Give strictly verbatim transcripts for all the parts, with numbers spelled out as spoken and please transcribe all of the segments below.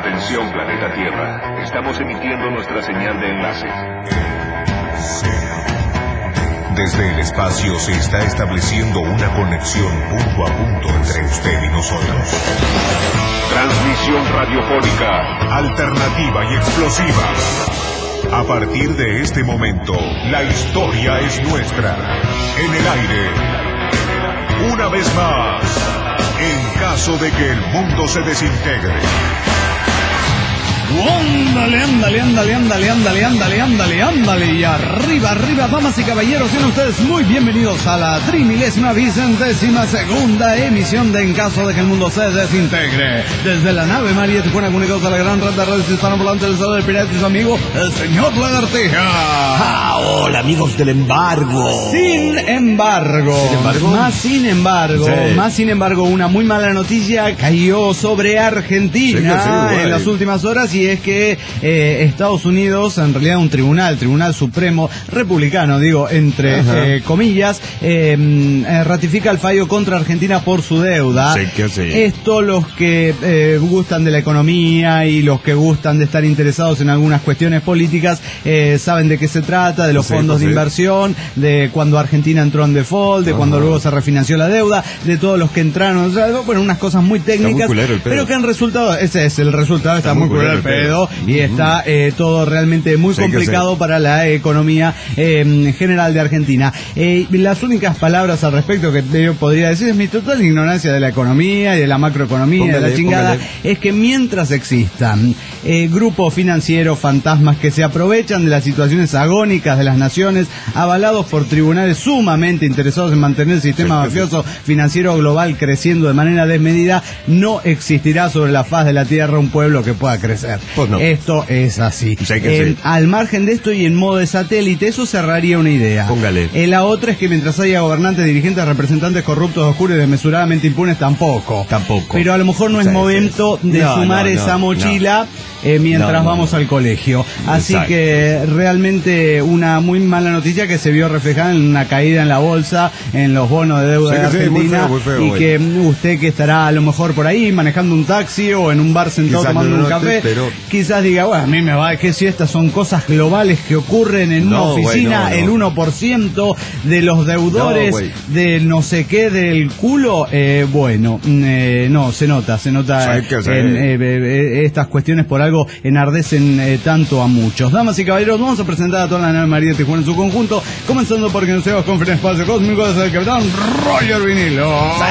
Atención, planeta Tierra. Estamos emitiendo nuestra señal de enlace. Desde el espacio se está estableciendo una conexión punto a punto entre usted y nosotros. Transmisión radiofónica, alternativa y explosiva. A partir de este momento, la historia es nuestra. En el aire. Una vez más, en caso de que el mundo se desintegre. Ándale, ándale, ándale, ándale, ándale, ándale, ándale, ándale, y arriba, arriba, damas y caballeros, sean ustedes muy bienvenidos a la trimilésima vicentésima segunda emisión de En Caso de que el Mundo se Desintegre. Desde la nave María Tijuana, comunicados a la gran red de redes hispanohablantes del estado del pirata y su amigo, el señor Lagartija. Ah, hola, amigos del embargo. Sin embargo, ¿Sin embargo? más sin embargo, Sí. más sin embargo, una muy mala noticia cayó sobre Argentina Sí, sí, en güey. las últimas horas, y es que eh, Estados Unidos, en realidad un tribunal, Tribunal Supremo republicano, digo, entre eh, comillas, eh, eh, ratifica el fallo contra Argentina por su deuda. Sí, ¿qué hace? Esto, los que eh, gustan de la economía y los que gustan de estar interesados en algunas cuestiones políticas, eh, saben de qué se trata, de los Sí, fondos sí. de inversión, de cuando Argentina entró en default, de Ajá. cuando luego se refinanció la deuda, de todos los que entraron, o sea, bueno, unas cosas muy técnicas, culero el pedo. pero que han resultado, ese es el resultado, está, está muy culero el pedo, y está eh, todo realmente muy Sí, complicado para la economía eh, general de Argentina. Eh, las únicas palabras al respecto que yo podría decir es mi total ignorancia de la economía y de la macroeconomía, Póngale, de la chingada, póngale. es que mientras existan eh, grupos financieros fantasmas que se aprovechan de las situaciones agónicas de las naciones, avalados por tribunales sumamente interesados en mantener el sistema Sí, sí, mafioso financiero global creciendo de manera desmedida, no existirá sobre la faz de la tierra un pueblo que pueda crecer. Pues no. Esto es así. Sí que En- sí. Al margen de esto y en modo de satélite, eso cerraría una idea. Póngale. Eh, la otra es que mientras haya gobernantes, dirigentes, representantes corruptos, oscuros y desmesuradamente impunes, tampoco. Tampoco. Pero a lo mejor no es Sí, momento sí. de No, sumar no, esa no, mochila eh, mientras No, no, vamos no. al colegio. Así Exacto. que realmente una muy mala noticia que se vio reflejada en una caída en la bolsa, en los bonos de deuda Sí, de que sí, muy Argentina, feo, muy feo, y güey. que mm, usted que estará a lo mejor por ahí manejando un taxi o en un bar sentado Quizás tomando no un lo note, café, pero- quizás diga, bueno, a mí me va, que si estas son cosas globales que ocurren en una No, güey, oficina, no, no. el uno por ciento de los deudores No, güey. de no sé qué del culo, eh, bueno, mm, eh, no, se nota, se nota Sí, que sí. en eh, eh, estas cuestiones por algo enardecen eh, tanto a muchos. Damas y caballeros, vamos a presentar a toda la nave María Tijuana en su conjunto, comenzando por quien nos con el espacio cósmico desde el capitán Roger Vinilo.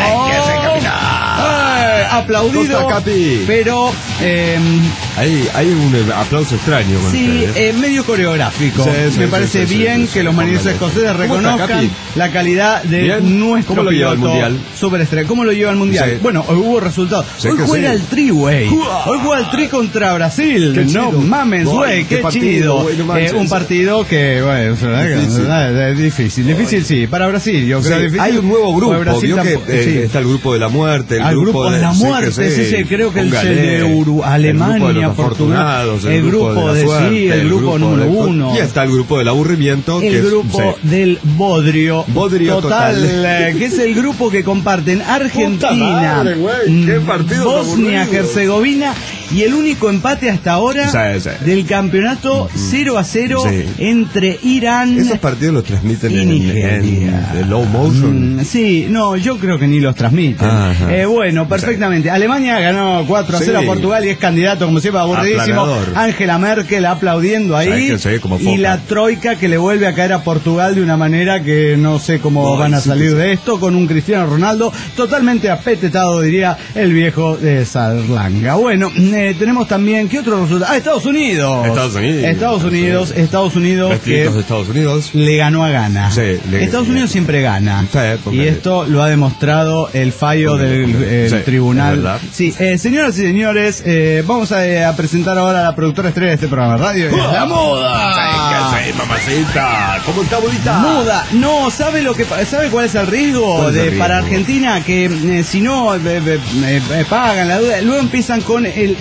Eh, aplaudido, Costa, Capi. pero eh, Hay, hay un eh, aplauso extraño con sí, ustedes. eh, medio coreográfico. Sí, sí, Me sí, parece sí, sí, bien sí, que sí, los marineros póngale. escoceses ¿Cómo está, reconozcan Capi? la calidad de Bien. nuestro ¿Cómo lo lleva piloto al Mundial? superestrella. ¿Cómo lo lleva al Mundial? Sí. Bueno, hoy hubo resultados. Sí Hoy que juega sí. el Tri, güey. ¡Uah! Hoy juega el Tri contra Brasil. Qué No chido. mames, Güey, güey, qué qué partido, chido. güey, no Eh, manches. un partido que, bueno, es verdad que- Difícil. eh, es difícil. Difícil, sí. Para Brasil, yo creo Sí, difícil. hay un nuevo Pues grupo, Brasil vio que tampoco- eh, sí. está el grupo de la muerte, el Al grupo de la sí, que muerte, sí, sí, creo que el póngale. de Uru- El Alemania, grupo de los Portugal, afortunados, el grupo de la suerte, sí, el grupo número del- uno. Y está el grupo del aburrimiento, que El es- grupo sí. del bodrio, Bodrio total. eh, que es el grupo que comparten Argentina, Puta madre, güey, qué mm, partidos Bosnia, aburridos. Herzegovina, y el único empate hasta ahora Sí, sí. del campeonato cero a cero Sí. entre Irán Esos partidos los transmiten y en, Nigeria. en, en low motion. Mm, sí, no, yo creo que ni los transmiten. Ajá. Eh, bueno, perfectamente. Alemania ganó cuatro a cero Sí. a Portugal y es candidato, como siempre, aburridísimo. Aplanador. Angela Merkel aplaudiendo ahí. Sí, que sí, como y foca. la troika que le vuelve a caer a Portugal de una manera que no sé cómo Ay, van a sí, salir que sí. de esto, con un Cristiano Ronaldo totalmente apetetado, diría el viejo de Sarlanga. Bueno, eh, tenemos también, ¿qué otro resultado? Ah, Estados Unidos. Estados Unidos. Estados Unidos, Estados Unidos. Los que chicos de Estados Unidos. le ganó a Ghana. Sí, le- Estados le- Unidos siempre gana. Sí, porque- y esto lo ha demostrado el fallo Porque- del porque- el sí, tribunal. es verdad. Sí, eh, señoras y señores, eh, vamos a, eh, a presentar ahora a la productora estrella de este programa de radio. ¡La moda! ¿Qué haces, mamacita? ¿Cómo está, bonita? Muda, no, ¿sabe lo que pa- sabe cuál es el riesgo ¿Cuál es el de riesgo? para Argentina? Que eh, si no eh, eh, eh, eh, pagan la deuda, luego empiezan con el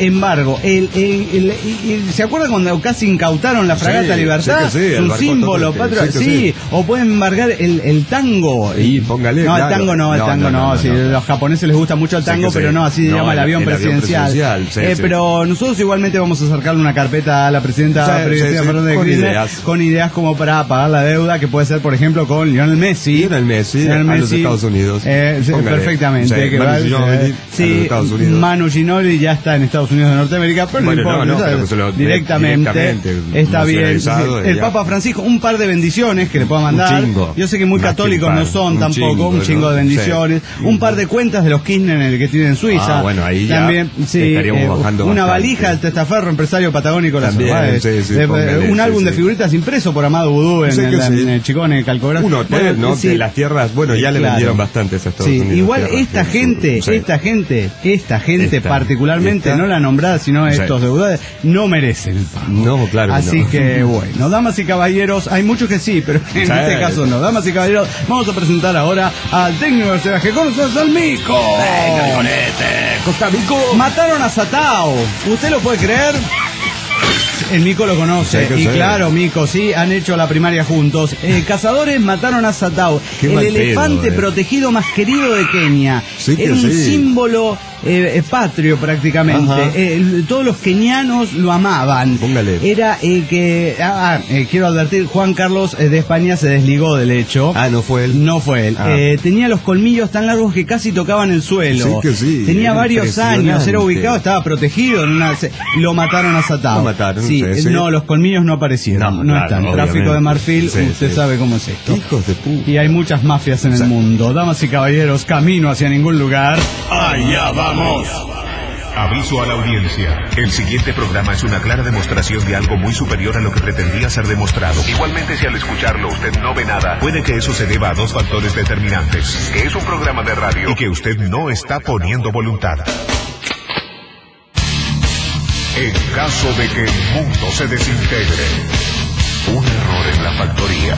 embargo. El, el, el, el, el, ¿Se acuerdan cuando casi incautaron la fragata Sí, Libertad? sí que sí, el Su barco símbolo, total, patria. sí que Sí, sí. o pueden embargar el, el tango. Y póngale, No, el claro. tango no, el No, tango no, no. no, sí, no, no. Los japoneses les gusta mucho el Sí tango, que sí. pero no, así se No, llama el el- avión el avión presidencial. presidencial, sí, Eh, sí. Pero nosotros igualmente vamos a acercarle una carpeta a la presidenta Sí, Cristina sí, sí, Fernández de con Kirchner ideas. con ideas como para pagar la deuda, que puede ser, por ejemplo, con Lionel Messi. Lionel Messi a los Estados Unidos. Eh, sí, Póngale. perfectamente. Sí, que Manu va- Ginóbili eh, a los sí, Estados Unidos. Manu Ginóbili ya está en Estados Unidos de Norteamérica, pero Bueno, no importa, no, no, ¿sabes? pero se lo- directamente, directamente, está bien. nacionalizado, Sí, el ya. Papa Francisco, un par de bendiciones que le puedo Un mandar. chingo. Yo sé que muy Más que católicos un par, no son un tampoco, chingo, un chingo ¿no? de bendiciones, Sí. un par de cuentas de los Kirchner el que tiene en Suiza. Ah, bueno, ahí ya también, sí, estaríamos eh, bajando una bastante. valija del testaferro empresario patagónico Las También, Hermades. sí, sí, Eh, póngale, un sí, álbum de sí. figuritas impreso por Amado Vudú en, Sí que el, sí. en el Chicón, en el Calcografía. Un hotel, Bueno, ¿no? sí. De las tierras, bueno, ya le Claro. vendieron bastantes a Estados Sí, Unidos. igual tierras esta del sur. gente, Sí. esta gente, esta gente Esta, particularmente, esta. no la nombrada, sino Sí. estos deudores, no merecen el pago. No, claro que Así no. que bueno, damas y caballeros, hay muchos que sí, pero en Sí. este caso no. Damas y caballeros, vamos a presentar ahora al técnico de Sebaje con nosotros, al Mico. Venga, Conete, Costa Rico. Mataron a Satao, ¿usted lo puede creer? El Mico lo conoce, Sí, que y sí. claro, Mico, sí, han hecho la primaria juntos. Eh, cazadores mataron a Satao, Qué el mal elefante pedo, eh. protegido más querido de Kenia. Sí que Era un sí. símbolo eh, eh, patrio prácticamente. Ajá. Eh, el- todos los kenianos lo amaban. Póngale. Era eh, que, ah, ah, eh, quiero advertir, Juan Carlos eh, de España se desligó del hecho. Ah, no fue él. No fue él. Ah. Eh, tenía los colmillos tan largos que casi tocaban el suelo. Sí que sí, Tenía era varios años, era impresionante. ubicado, estaba protegido. En una, se- lo mataron a Satao. Lo mataron, Sí, sí, eh, sí. no, los colmillos no aparecieron. No, No, claro, están. obviamente. Tráfico de marfil, Sí, usted sí. sabe cómo es esto. Hijos de puta. Y hay muchas mafias en el mundo. Damas y caballeros, camino hacia ningún lugar. ¡Allá vamos! Aviso a la audiencia. El siguiente programa es una clara demostración de algo muy superior a lo que pretendía ser demostrado. Igualmente, si al escucharlo usted no ve nada, puede que eso se deba a dos factores determinantes. Que es un programa de radio y que usted no está poniendo voluntad. En caso de que el mundo se desintegre, un error en la factoría.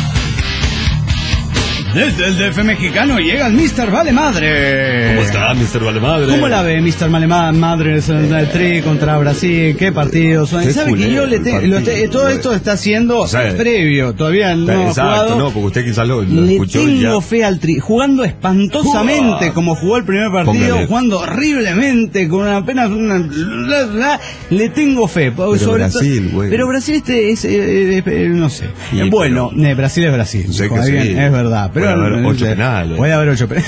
Desde el D F mexicano llega el mister Vale Madre. ¿Cómo está, mister Valemadre? ¿Cómo la ve, mister Vale Madre? El Tri contra Brasil, ¿qué partidos son? Qué ¿Sabe que yo le culero te- el lo te- partido, todo güey. esto está haciendo Sí. previo, todavía no ha Exacto, jugado. no, porque usted quizás lo, lo Le escuchó y tengo ya. fe al Tri, jugando espantosamente Uah. como jugó el primer partido, Póngale. jugando horriblemente, con apenas una... bla, bla, le tengo fe. Pero Brasil, güey. Pero Brasil este es, eh, eh, no sé. Sí, Eh, bueno, eh, Brasil es Brasil. Sé dijo que alguien, sí. es verdad. Pero, Puede haber no ocho sé. penales. Puede haber ocho penales.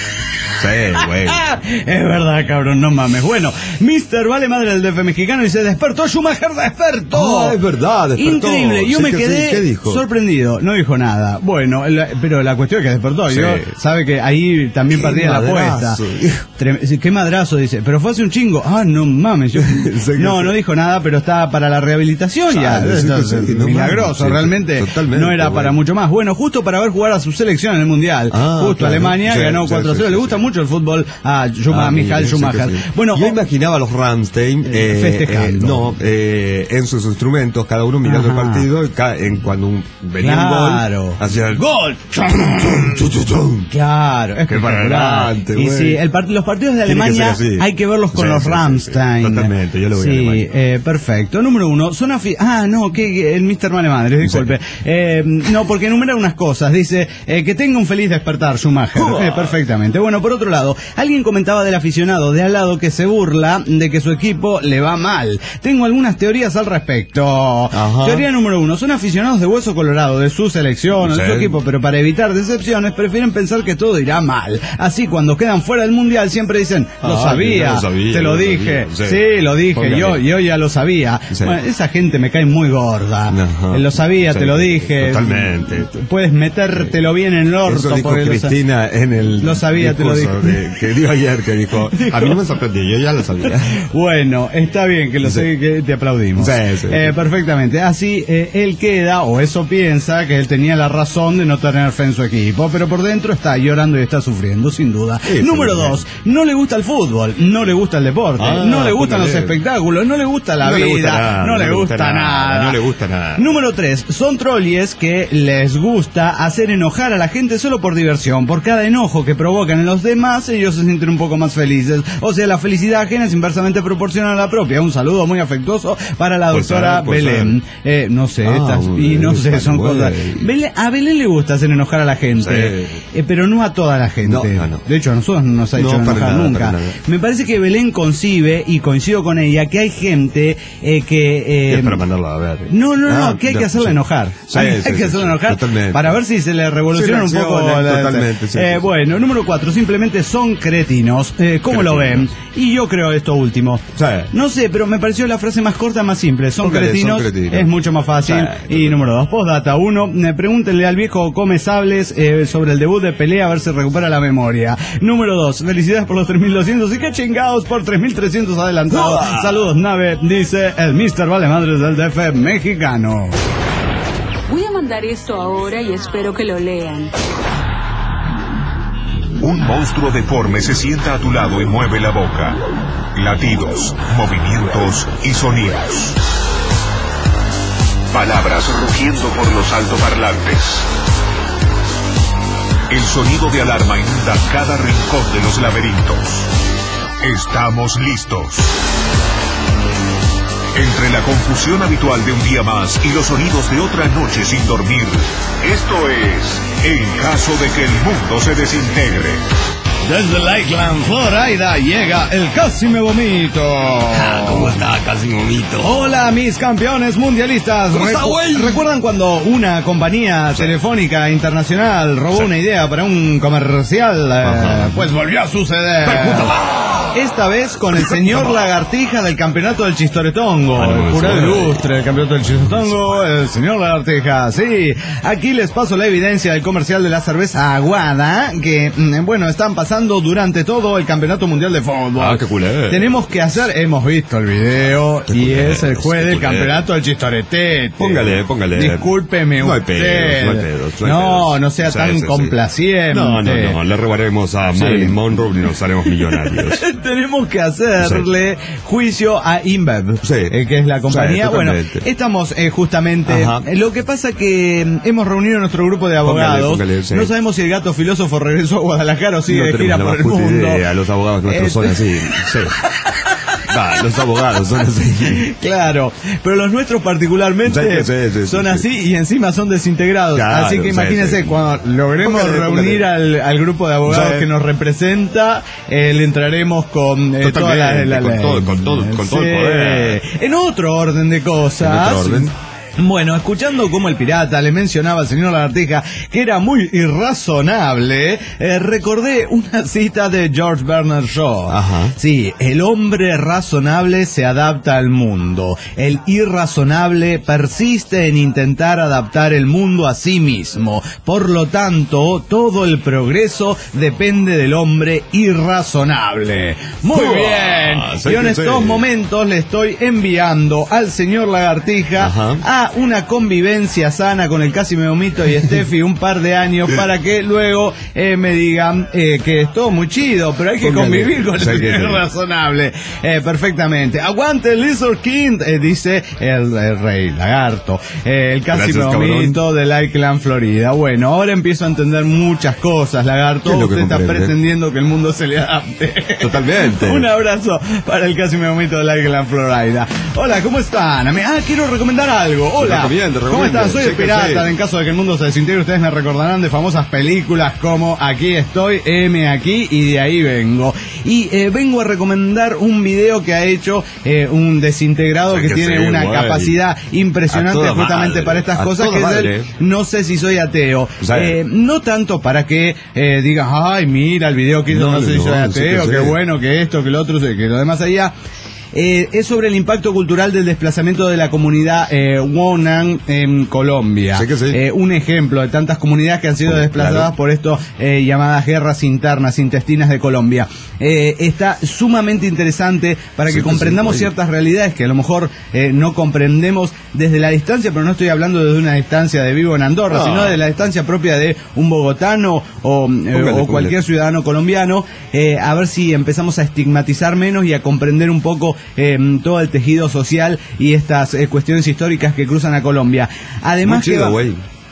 Sí, güey. Es verdad, cabrón, no mames. Bueno, mister Vale Madre del D F mexicano y se despertó, Schumacher despertó. Ah, es verdad, despertó. Increíble, yo Sí me que sí. quedé ¿Qué dijo? sorprendido. No dijo nada. Bueno, la- pero la cuestión es que despertó. Sí. Yo, sabe que ahí también Qué partía la apuesta. madrazo. Trem- sí, Qué madrazo, dice. Pero fue hace un chingo. Ah, no mames. Yo- Sí que no, sí. no dijo nada, pero estaba para la rehabilitación ya. Claro, sí que Esto es sí, no milagroso, mames, sí, realmente. totalmente, no era para bueno. mucho más. Bueno, justo para ver jugar a su selección en el Mundial. Ah, justo claro. Alemania Sí, ganó sí, cuatro a cero. sí, Le sí, gusta sí. mucho el fútbol a Schuma- Ah, Michael mire, sí que Schumacher. sí. Bueno, yo o- imaginaba a los Ramstein eh, Festejando. eh, no, eh, en sus instrumentos, cada uno mirando Ajá. el partido, y ca- en cuando un, venía Claro. un gol, hacía el ¡Gol! chum, chum, chum, chum. Claro, Qué para espectacular. adelante, Y güey. sí, el part- los partidos de Tiene que Alemania ser así. hay que verlos con Sí, los sí, sí, Rammstein. sí. Totalmente, yo lo voy a Sí, Alemania. eh, perfecto. Número uno, son afi- Ah, no, que que el mister Vale Madre, disculpe. Eh, no, porque enumera unas cosas. Dice eh, que tenga un feliz despertar, Schumacher. Eh, perfectamente. Bueno, por otro lado, alguien comentaba del aficionado de al lado que se burla de que su equipo le va mal. Tengo algunas teorías al respecto. Ajá. Teoría número uno, son aficionados de hueso colorado, de su selección o de Sí. su equipo, pero para evitar decepciones prefieren pensar que todo irá mal. Así cuando quedan fuera del mundial siempre dicen, lo Ah, sabía, yo lo sabía, te lo, lo dije, sabía, sí, sí. lo dije, Póngale. yo, yo ya lo sabía. Sí. Bueno, esa gente me cae muy gorda. Ajá. Eh, Lo sabía, Sí, te lo dije. totalmente. Puedes metértelo bien en el orto. Eso dijo porque lo sa- Cristina en el Lo sabía, te lo discurso dije. de- que dio ayer, que dijo, a mí no me sorprendió, yo ya lo sabía. Bueno, está bien que lo Sí. sé, que te aplaudimos. Sí, sí, Eh, sí. perfectamente. Así eh, él queda, o eso piensa, que él tenía la razón de no tener fe en su equipo, pero por dentro está llorando y está sufriendo, sin duda. Sí, Número sí, dos, no le gusta el fútbol, no le gusta el deporte, Ah, no le gustan póngale. los espectáculos, no le gusta la No le vida, gusta nada, no le gusta, nada. no le gusta nada. Número tres, son trolles que les gusta hacer enojar a la gente solo por diversión, por cada enojo que provocan en los demás, ellos se sienten un poco más felices. O sea, la felicidad ajena es inversamente proporcional a la propia. Un saludo muy afectuoso para la Pues doctora sabe, pues Belén. Eh, no sé, Ah, estas, y no sé, son bueno. cosas. Belén- a Belén le gusta hacer enojar a la gente, Sí. eh, pero no a toda la gente. No, no, no. De hecho, a nosotros no nos ha hecho No, para enojar nada, nunca. para nada. Me parece que Belén concibe, y coincido con ella, que hay gente eh, que... eh, Es para mandarla a ver. no, no, no, Ah, que hay no, que hacerla sí. enojar. Sí, hay sí, hay que sí, hacerla sí, enojar totalmente. para ver si se le revoluciona Sí, un poco reacciona, la... totalmente, sí, Eh, sí, sí. bueno, número cuatro, simplemente son cretinos. Eh, ¿Cómo lo ven? Cretinos. Y yo creo esto último. Sí. No sé, pero me pareció la frase más corta, más simple. Son, Póngale, cretinos, son cretinos. es mucho más fácil. Sí, Y número dos, postdata uno, eh, pregúntenle al viejo Come Sables eh, sobre el debut de Pelé a ver si recupera la memoria. Número dos, felicidades por los tres mil doscientos y qué chingados por tres mil trescientos adelantados. ¡Uah! Saludos, nave, dice el mister Valemadres del D F mexicano. Voy a mandar esto ahora y espero que lo lean. Un monstruo deforme se sienta a tu lado y mueve la boca. Latidos, movimientos y sonidos. Palabras rugiendo por los altoparlantes. El sonido de alarma inunda cada rincón de los laberintos. Estamos listos. Entre la confusión habitual de un día más y los sonidos de otra noche sin dormir, esto es En caso de que el mundo se desintegre. Desde Lakeland, Florida, llega el Casi Me Vomito. Ah, ¿cómo está? Casi momito. Hola, mis campeones mundialistas. ¿Cómo está, Recu- güey? ¿Recuerdan cuando una compañía telefónica internacional robó Sí. una idea para un comercial? Eh, Ajá. pues volvió a suceder. Esta vez con el señor Lagartija del campeonato del Chistoretongo. Ah, no, el jurado eso es. ilustre del campeonato del Chistoretongo, el señor Lagartija. Sí, aquí les paso la evidencia del comercial de la cerveza Aguada, que, mm, bueno, están pasando durante todo el campeonato mundial de fútbol. Ah, qué culé. Tenemos que hacer, hemos visto el video, Qué y culé, es el juez qué del culé. campeonato del Chistoretete. Póngale, póngale. Discúlpeme No hay usted. pedos, no hay pedos, no hay No, pedos. no sea Sí, tan sí, sí. complaciente. No, no, no, le robaremos a Sí. Marilyn Monroe y nos haremos millonarios. Tenemos que hacerle juicio a InBev, Sí. eh, que es la compañía. Sí, bueno, totalmente. estamos eh, justamente. Ajá. eh, Lo que pasa que mm, hemos reunido nuestro grupo de Póngale, abogados. póngale, sí. No sabemos si el gato filósofo regresó a Guadalajara o sigue No de gira tenemos la por más el puta mundo. idea, los abogados nuestros Eh, son así. Sí. Va, los abogados son así. Claro, pero los nuestros particularmente Sí, sí, sí, son sí, así sí. y encima son desintegrados. Claro, así que sí, imagínense, sí. cuando logremos Póngale, reunir póngale. al, al grupo de abogados Sí. que nos representa, eh, le entraremos con eh, toda la, Totalmente, la con ley. todo- con todo- con todo el Sí. poder. En otro orden de cosas. En otro orden. Bueno, escuchando como el pirata le mencionaba al señor Lagartija que era muy irrazonable, eh, recordé una cita de George Bernard Shaw. Ajá. Sí, el hombre razonable se adapta al mundo. El irrazonable persiste en intentar adaptar el mundo a sí mismo. Por lo tanto, todo el progreso depende del hombre irrazonable. Muy Ah, bien. sí Y en que estos sí. momentos le estoy enviando al señor Lagartija Ajá. a una convivencia sana con el Casi Me Vomito y Steffi un par de años para que luego eh, me digan eh, que es todo muy chido, pero hay que Póngale. convivir con el Sí, que señor sí. razonable. Eh, perfectamente. Aguante el Lizard King, eh, dice el, el rey lagarto. Eh, el Casi Gracias, Me Vomito de Lakeland, Florida. Bueno, ahora empiezo a entender muchas cosas, lagarto. ¿Qué es lo que Usted está comprende? pretendiendo que el mundo se le adapte. Totalmente. Un abrazo para el Casi Me Vomito de Lakeland, Florida. Hola, ¿cómo están? Ah, quiero recomendar algo. Hola. Recomiende, ¿Cómo recomiende. están? Soy Sí el que pirata. sí. En caso de que el mundo se desintegre, ustedes me recordarán de famosas películas como Aquí estoy, M aquí y de ahí vengo. Y eh, vengo a recomendar un video que ha hecho eh, un desintegrado Sí que que tiene sí, una güey. capacidad impresionante A toda justamente madre, para estas a cosas, toda que es madre. el No sé si soy ateo. Sí. Eh, no tanto para que eh, digas, ay, mira el video que hizo No, No, sé si no, soy sí que ateo, sí. qué bueno, que esto, que lo otro, que lo demás allá. Eh, es sobre el impacto cultural del desplazamiento de la comunidad eh, Wonan en Colombia. Sí que sí. Eh, un ejemplo de tantas comunidades que han sido Bueno, desplazadas claro. por esto eh, llamadas guerras internas, intestinas de Colombia. Eh, está sumamente interesante para Sí que que comprendamos sí, ciertas realidades que a lo mejor eh, no comprendemos desde la distancia, pero no estoy hablando desde una distancia de vivo en Andorra, No. sino de la distancia propia de un bogotano o, eh, Póngale, o cualquier póngale. ciudadano colombiano, eh, a ver si empezamos a estigmatizar menos y a comprender un poco eh, todo el tejido social y estas eh, cuestiones históricas que cruzan a Colombia. Además Muy chido, que va- güey.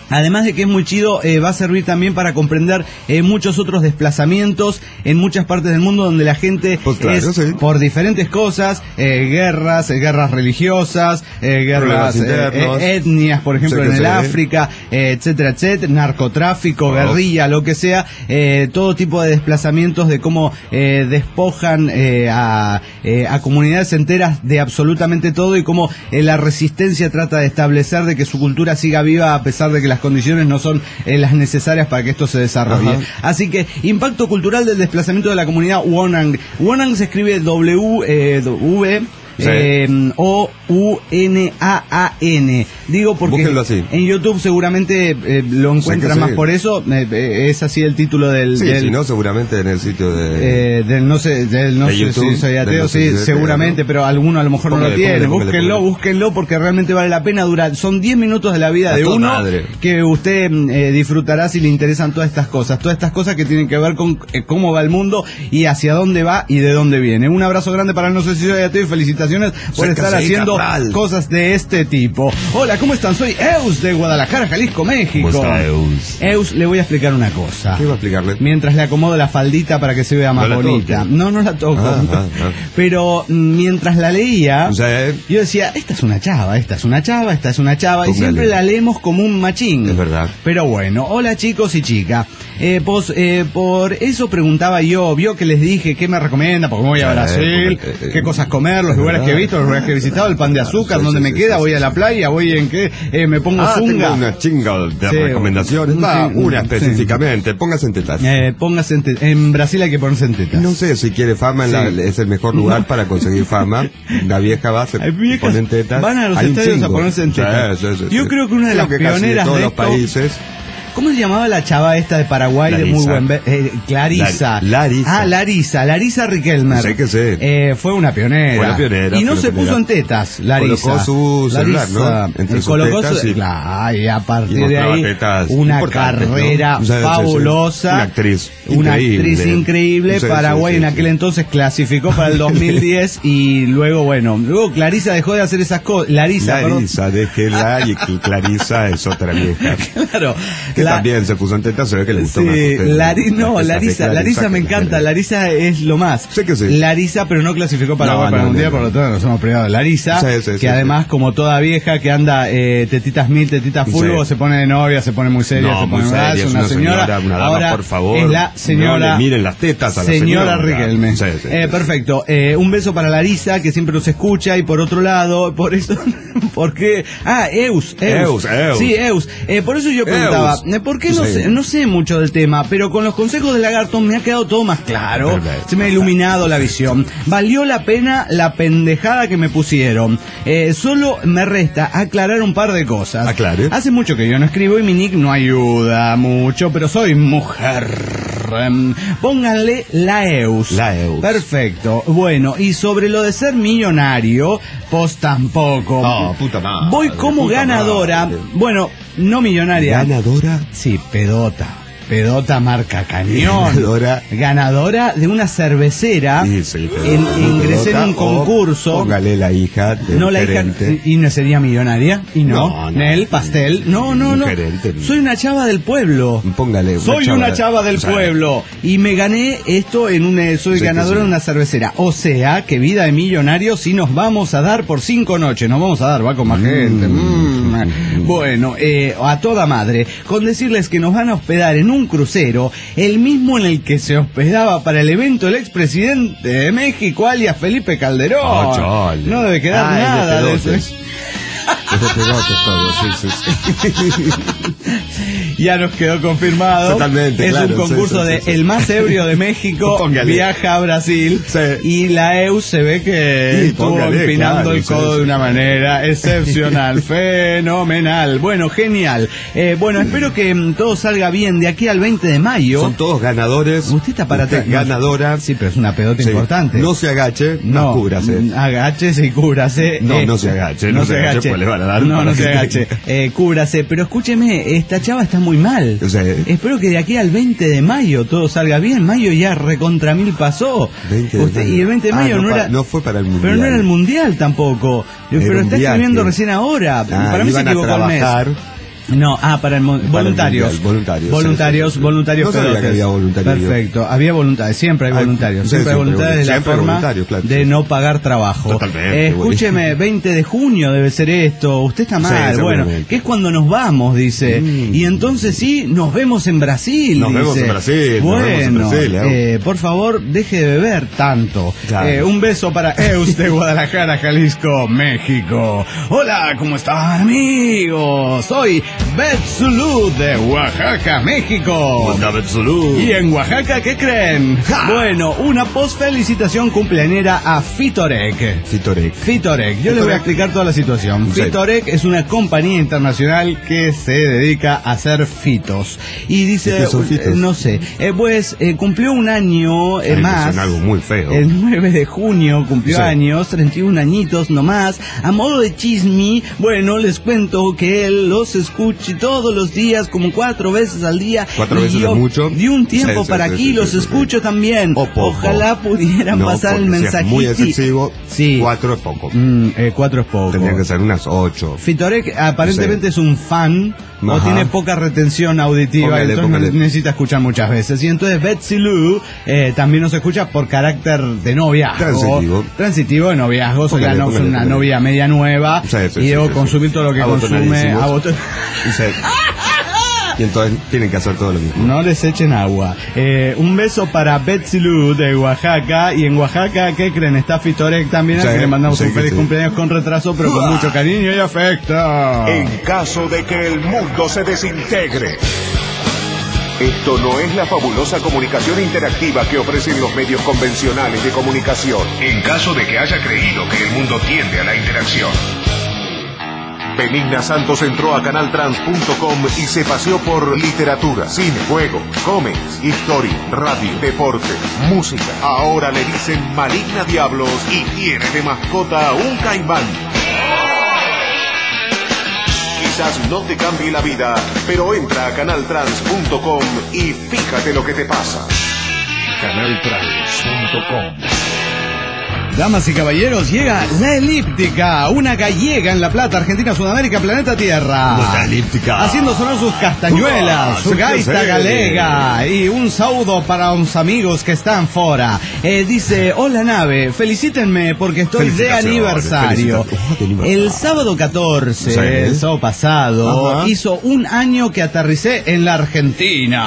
Además de que es muy chido, eh, va a servir también para comprender eh, muchos otros desplazamientos en muchas partes del mundo donde la gente pues claro, es sí. por diferentes cosas, eh, guerras, eh, guerras religiosas, eh, guerras, eh, eh, etnias, por ejemplo, en el África, eh, etcétera, etcétera, narcotráfico, oh. guerrilla, lo que sea, eh, todo tipo de desplazamientos, de cómo eh, despojan eh, a, eh, a comunidades enteras de absolutamente todo y cómo eh, la resistencia trata de establecer de que su cultura siga viva a pesar de que las condiciones no son eh, las necesarias para que esto se desarrolle. Ajá. Así que, impacto cultural del desplazamiento de la comunidad Wonang. Wonang se escribe W, eh, W, sí. eh, O U N A A N. Digo porque en YouTube seguramente eh, lo encuentran más sí. por eso. Eh, es así el título del... Sí, del, si no, seguramente en el sitio de... Eh, del no sé, del no de sé YouTube, si soy ateo, no sí, si seguramente, ateo, ¿no? Pero alguno a lo mejor póngale, no lo tiene. Póngale, póngale, búsquenlo, póngale. búsquenlo porque realmente vale la pena durar. Son diez minutos de la vida a de uno madre. que usted eh, disfrutará si le interesan todas estas cosas. Todas estas cosas que tienen que ver con eh, cómo va el mundo y hacia dónde va y de dónde viene. Un abrazo grande para el No sé si soy ateo y felicitaciones por Soy estar haciendo cabral. cosas de este tipo. Hola, ¿cómo están? Soy Eus de Guadalajara, Jalisco, México. ¿Cómo está, Eus? Eus, le voy a explicar una cosa. ¿Qué va a explicarle? Mientras le acomodo la faldita para que se vea más no bonita. No, no la toco. Ah, ah, ah. Pero mientras la leía, ¿sí? yo decía, esta es una chava, esta es una chava, esta es una chava. Póngale. Y siempre la leemos como un machín. Es verdad. Pero bueno, hola chicos y chicas. Eh, pues, eh, por eso preguntaba yo, vio que les dije qué me recomienda, porque voy a Brasil, eh, eh, qué cosas comer, los lugares que he visto, los lugares que he visitado, el pan de azúcar, sí, dónde sí, me sí, queda, sí, voy sí, a la playa, voy en qué, eh, me pongo ah, zunga. Tengo una chinga de sí, recomendaciones, va, sí, una específicamente, sí. póngase en tetas. Eh, póngase en tetas. En Brasil hay que ponerse en tetas. No sé si quiere fama, sí. la, es el mejor lugar no. para conseguir fama. La vieja va, se pone en tetas. Van a los hay estadios a ponerse en tetas. Sí, sí, sí, yo sí. creo que una de creo las pioneras de, todos de los esto, países. ¿Cómo se llamaba la chava esta de Paraguay Larisa. de muy buen be eh, Clarisa? La Larisa. Ah, Larisa, Larisa Riquelme. Sé que sé. Eh, fue una pionera. Fue una pionera. Y no se pionera. puso en tetas, Larisa. Colocó su celular, Larisa, ¿no? Entre sus colocó tetas su... y... Claro, y a partir y de ahí una carrera ¿no? fabulosa. Una actriz Una increíble. actriz increíble. Sí, Paraguay sí, sí, en aquel sí. entonces clasificó para el dos mil diez y luego, bueno, luego Clarisa dejó de hacer esas cosas. Larisa, Larisa, déjela y Clarisa es otra vieja. Claro. Que la... también se puso en tetas, se ve que le gustó sí, más. Usted, Lari, no, Larisa, Larisa me encanta, Larisa es lo más. Sé que sí. Larisa, pero no clasificó para no, para el no, Mundial, no, por lo tanto nos hemos privado de Larisa, sí, sí, que sí, además sí. como toda vieja que anda eh, tetitas mil, tetitas fulvo, sí. se pone de novia, se pone muy seria, no, se pone seria, es una, una señora, señora una dama, ahora por favor, es la señora, no le miren las tetas a la señora, señora Riquelme. Sí, sí, eh, sí. Perfecto, eh, un beso para Larisa, que siempre nos escucha, y por otro lado, por eso, ¿por qué? Ah, Eus, Eus, Eus, Eus. sí, Eus, eh, por eso yo preguntaba, Eus. ¿por qué no sí. sé, no sé mucho del tema, pero con los consejos de Lagarto me ha quedado todo más claro, perfecto, se me ha iluminado la visión, valió la pena la pendejada que me pusieron, eh, solo me resta aclarar un par de cosas. Aclare. Hace mucho que yo no escribo y mi nick no ayuda mucho, pero soy mujer. Um, pónganle la Eus. La Eus. Perfecto. Bueno, y sobre lo de ser millonario, pues tampoco. No, puta madre. Voy como ganadora. Madre. Bueno, no millonaria. ¿Ganadora? Sí, pedota. Pedota marca cañón. Ganadora. Ganadora de una cervecera. Sí, sí, en, ingresé en un concurso. Póngale la hija de no la hija y no sería millonaria y no, no, no Nel pastel no no no gerente. Soy una chava del pueblo. Póngale una soy chava una chava del o sea, pueblo y me gané esto en un soy sí, ganadora sí. de una cervecera, o sea que vida de millonario si nos vamos a dar por cinco noches, nos vamos a dar, va con más mm. gente mm. bueno eh, a toda madre, con decirles que nos van a hospedar en un un crucero, el mismo en el que se hospedaba para el evento el expresidente de México, alias Felipe Calderón. Oh, no debe quedar ah, nada de eso. Es de pedotes todo, sí, sí, sí. Ya nos quedó confirmado. Totalmente, es claro, un concurso sí, sí, de sí, sí. el más ebrio de México póngale. Viaja a Brasil sí. y la E U se ve que sí, estuvo póngale, empinando claro, el codo sí, de una sí. manera excepcional, fenomenal. Bueno, genial. Eh, bueno, espero que mm, todo salga bien de aquí al veinte de mayo. Son todos ganadores. Usted está para usted ganadora. Sí, pero es una pedota sí. importante. No se agache, no, no cúbrase. Agáchese y cúbrase. No, eh, no se agache, no, no se se agache, agache. pues le van a dar. No, no se agache. Eh, cúbrase, pero escúcheme, esta chava está muy mal. Sí. Espero que de aquí al veinte de mayo todo salga bien. Mayo ya recontra mil pasó. Usted, y el veinte de mayo ah, no, no era. No fue para el mundial. Pero no era el mundial tampoco. Pero era está escribiendo viaje. recién ahora. Ah, para mí se equivocó el mes. No, ah, para el mo- para voluntarios. el voluntarios. Voluntarios, Sí, sí, sí. voluntarios. No sabía que había voluntarios. Perfecto, había voluntarios, siempre hay Hay- voluntarios. sí, Siempre hay siempre voluntarios, es la siempre hay forma voluntarios, claro, de sí. no pagar trabajo. Totalmente, Eh, escúcheme, veinte de junio debe ser esto, usted está mal, Sí, bueno, seguramente. que es cuando nos vamos, dice. Mm. Y entonces sí, nos vemos en Brasil, Nos dice. vemos en Brasil, nos Bueno, vemos en Brasil, ¿eh? eh, por favor, deje de beber tanto. Claro. Eh, un beso para Eus de Guadalajara, Jalisco, México. Hola, ¿cómo están, amigos? Soy Betzulú de Oaxaca, México. Y en Oaxaca, ¿qué creen? ¡Ja! Bueno, una post-felicitación cumpleañera a Fitorec. Fitorec. Fitorec, yo le voy a explicar toda la situación. Sí. Fitorec es una compañía internacional que se dedica a hacer fitos. Y dice, ¿Qué son fitos? eh, no sé, eh, pues eh, cumplió un año eh, Ay, más. son algo muy feo. El nueve de junio cumplió Sí. años, treinta y un añitos nomás. A modo de chisme, bueno, les cuento que él los escucha todos los días, como cuatro veces al día. Cuatro Y veces yo es mucho. De un tiempo Sí, sí, para sí, aquí sí, los sí, sí, escucho sí. también. O poco. Ojalá pudieran No, pasar el porque si es mensajito. muy excesivo, Sí. cuatro es poco. Mm, eh, cuatro es poco. Tendrían que ser unas ocho. Fitorec aparentemente Sí. es un fan o Ajá. tiene poca retención auditiva, Póngale, entonces póngale. necesita escuchar muchas veces. Y entonces Betsy Lou eh, también nos escucha por carácter de noviazgo. Transitivo. Transitivo de noviazgo, soy Póngale, la no- póngale, una póngale. novia media nueva Sí, sí, y sí, debo sí, consumir sí. todo lo que consume. Abotonadísimos. a botón- Y, se- y entonces tienen que hacer todo lo mismo. No les echen agua. Eh, un beso para Betsy Lou de Oaxaca. Y en Oaxaca, ¿qué creen? Está Fitorec también, Sí, al que le mandamos sí un que feliz sí. cumpleaños con retraso, pero con mucho cariño y afecto. En caso de que el mundo se desintegre. Esto no es la fabulosa comunicación interactiva que ofrecen los medios convencionales de comunicación. En caso de que haya creído que el mundo tiende a la interacción. Benigna Santos entró a canal trans punto com y se paseó por literatura, cine, juego, cómics, historia, radio, deporte, música. Ahora le dicen Maligna Diablos y tiene de mascota un caimán. Quizás no te cambie la vida, pero entra a canal trans punto com y fíjate lo que te pasa. canal trans punto com. Damas y caballeros, llega La Elíptica, una gallega en La Plata, Argentina, Sudamérica, planeta Tierra. La Elíptica. Haciendo sonar sus castañuelas, Uh, su sí, gaita sí. galega y un saludo para uns amigos que están fora. Eh, dice, hola nave, felicítenme porque estoy de Felicitaciones, aniversario. felicitaciones. Oh, de aniversario. El sábado catorce, Sí. el sábado pasado, Ajá. hizo un año que aterricé en la Argentina.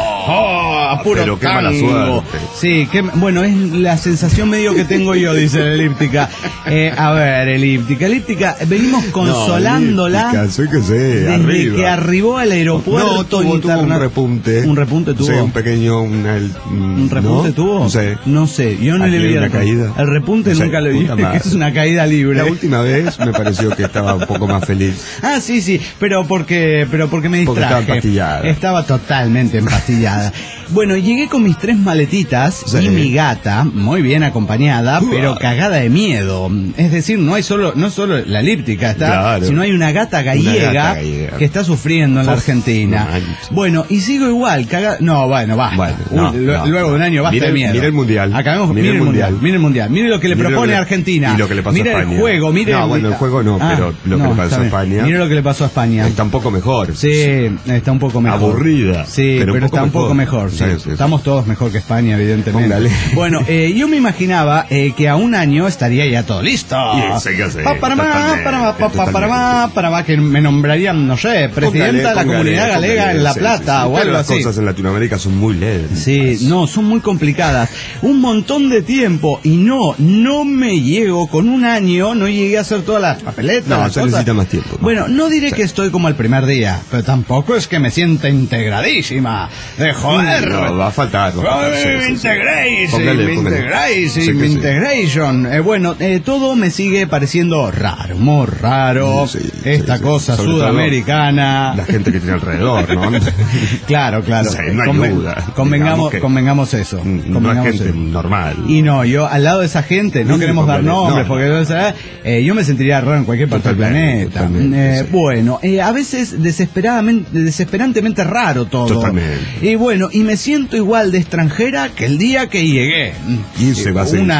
Oh, puro pero qué mala tango. suerte. Sí, que, bueno, es la sensación medio que tengo yo, dice la Elíptica. Eh, a ver, Elíptica, Elíptica, venimos consolándola No, sí que sí, desde arriba. que arribó al aeropuerto No, tuvo, tuvo un interna- repunte. ¿Un repunte tuvo? Sí, un pequeño... una- el- ¿Un repunte ¿no? tuvo? No sé. No sé, yo no Aquí le vi hay el una caída. El repunte No sé, nunca le vi, puta madre. es una caída libre. La última vez me pareció que estaba un poco más feliz. Ah, sí, sí, pero porque, pero porque me Porque distraje. estaba empastillada. Estaba totalmente empastillada. Bueno, llegué con mis tres maletitas Sí. y mi gata, muy bien acompañada, Uah. pero cagada de miedo. Es decir, no hay solo, no solo la Elíptica está, Claro. sino hay una gata gallega, gata gallega. que está sufriendo en la Uf, Argentina. no manches. Bueno, y sigo igual, cagada. No, bueno, basta. Bueno, no, Uy, lu- no, luego de un año basta Mire de el- miedo. mire el Mundial. Acabemos, Mire mire, el el mundial. Mundial. Mire el mundial. Mire lo que le Mire lo propone que- Argentina. y lo que le pasó a mire España. el juego, mire. No, bueno, el juego no, pero lo que le pasó está a bien. España. Mire lo que le pasó a España. Está un poco mejor. Sí, está un poco mejor. Aburrida, Sí, pero, pero un poco está un poco mejor. mejor. sí. Sí, sí, sí. Estamos todos mejor que España, evidentemente. Póngale. Bueno, eh, yo me imaginaba eh, que a un año estaría ya todo listo. Y sí, que sí, Pa, para más, totalmente, para más, pa, pa, para totalmente. más, para más, que me nombrarían, no sé, presidenta de la Póngale, comunidad póngale, galega póngale, en La sí, Plata sí, sí. o Pero algo las así. cosas en Latinoamérica son muy leves. Sí, no, son muy complicadas. Un montón de tiempo y no, no me llego con un año, no llegué a hacer todas las papeletas. No, las se cosas. necesita más tiempo, ¿no? Bueno, no diré Sí. que estoy como el primer día, pero tampoco es que me sienta integradísima. De joder. No, va a faltar. Va a faltar, sí, Ay, sí, sí. integration, Póngale, póngale. integration, Sí que sí. integration. Eh, bueno, eh, todo me sigue pareciendo raro, muy raro. Sí, sí, esta sí. cosa Sobre todo sudamericana. La gente que tiene alrededor, ¿no? Claro, claro. Sí, no Conven- ayuda. Convengamos, Digamos que- convengamos eso. No es convengamos gente eso. normal. Y no, yo al lado de esa gente, no Sí, queremos dar póngale, nombres, no, porque no sé, eh, yo me sentiría raro en cualquier parte del Totalmente, planeta. totalmente, Eh, sí. Bueno, eh, a veces desesperadamente, desesperantemente raro todo. Totalmente. Y bueno, y me siento igual de extranjera que el día que llegué. Y se va a seguir Un año, sintiendo. y se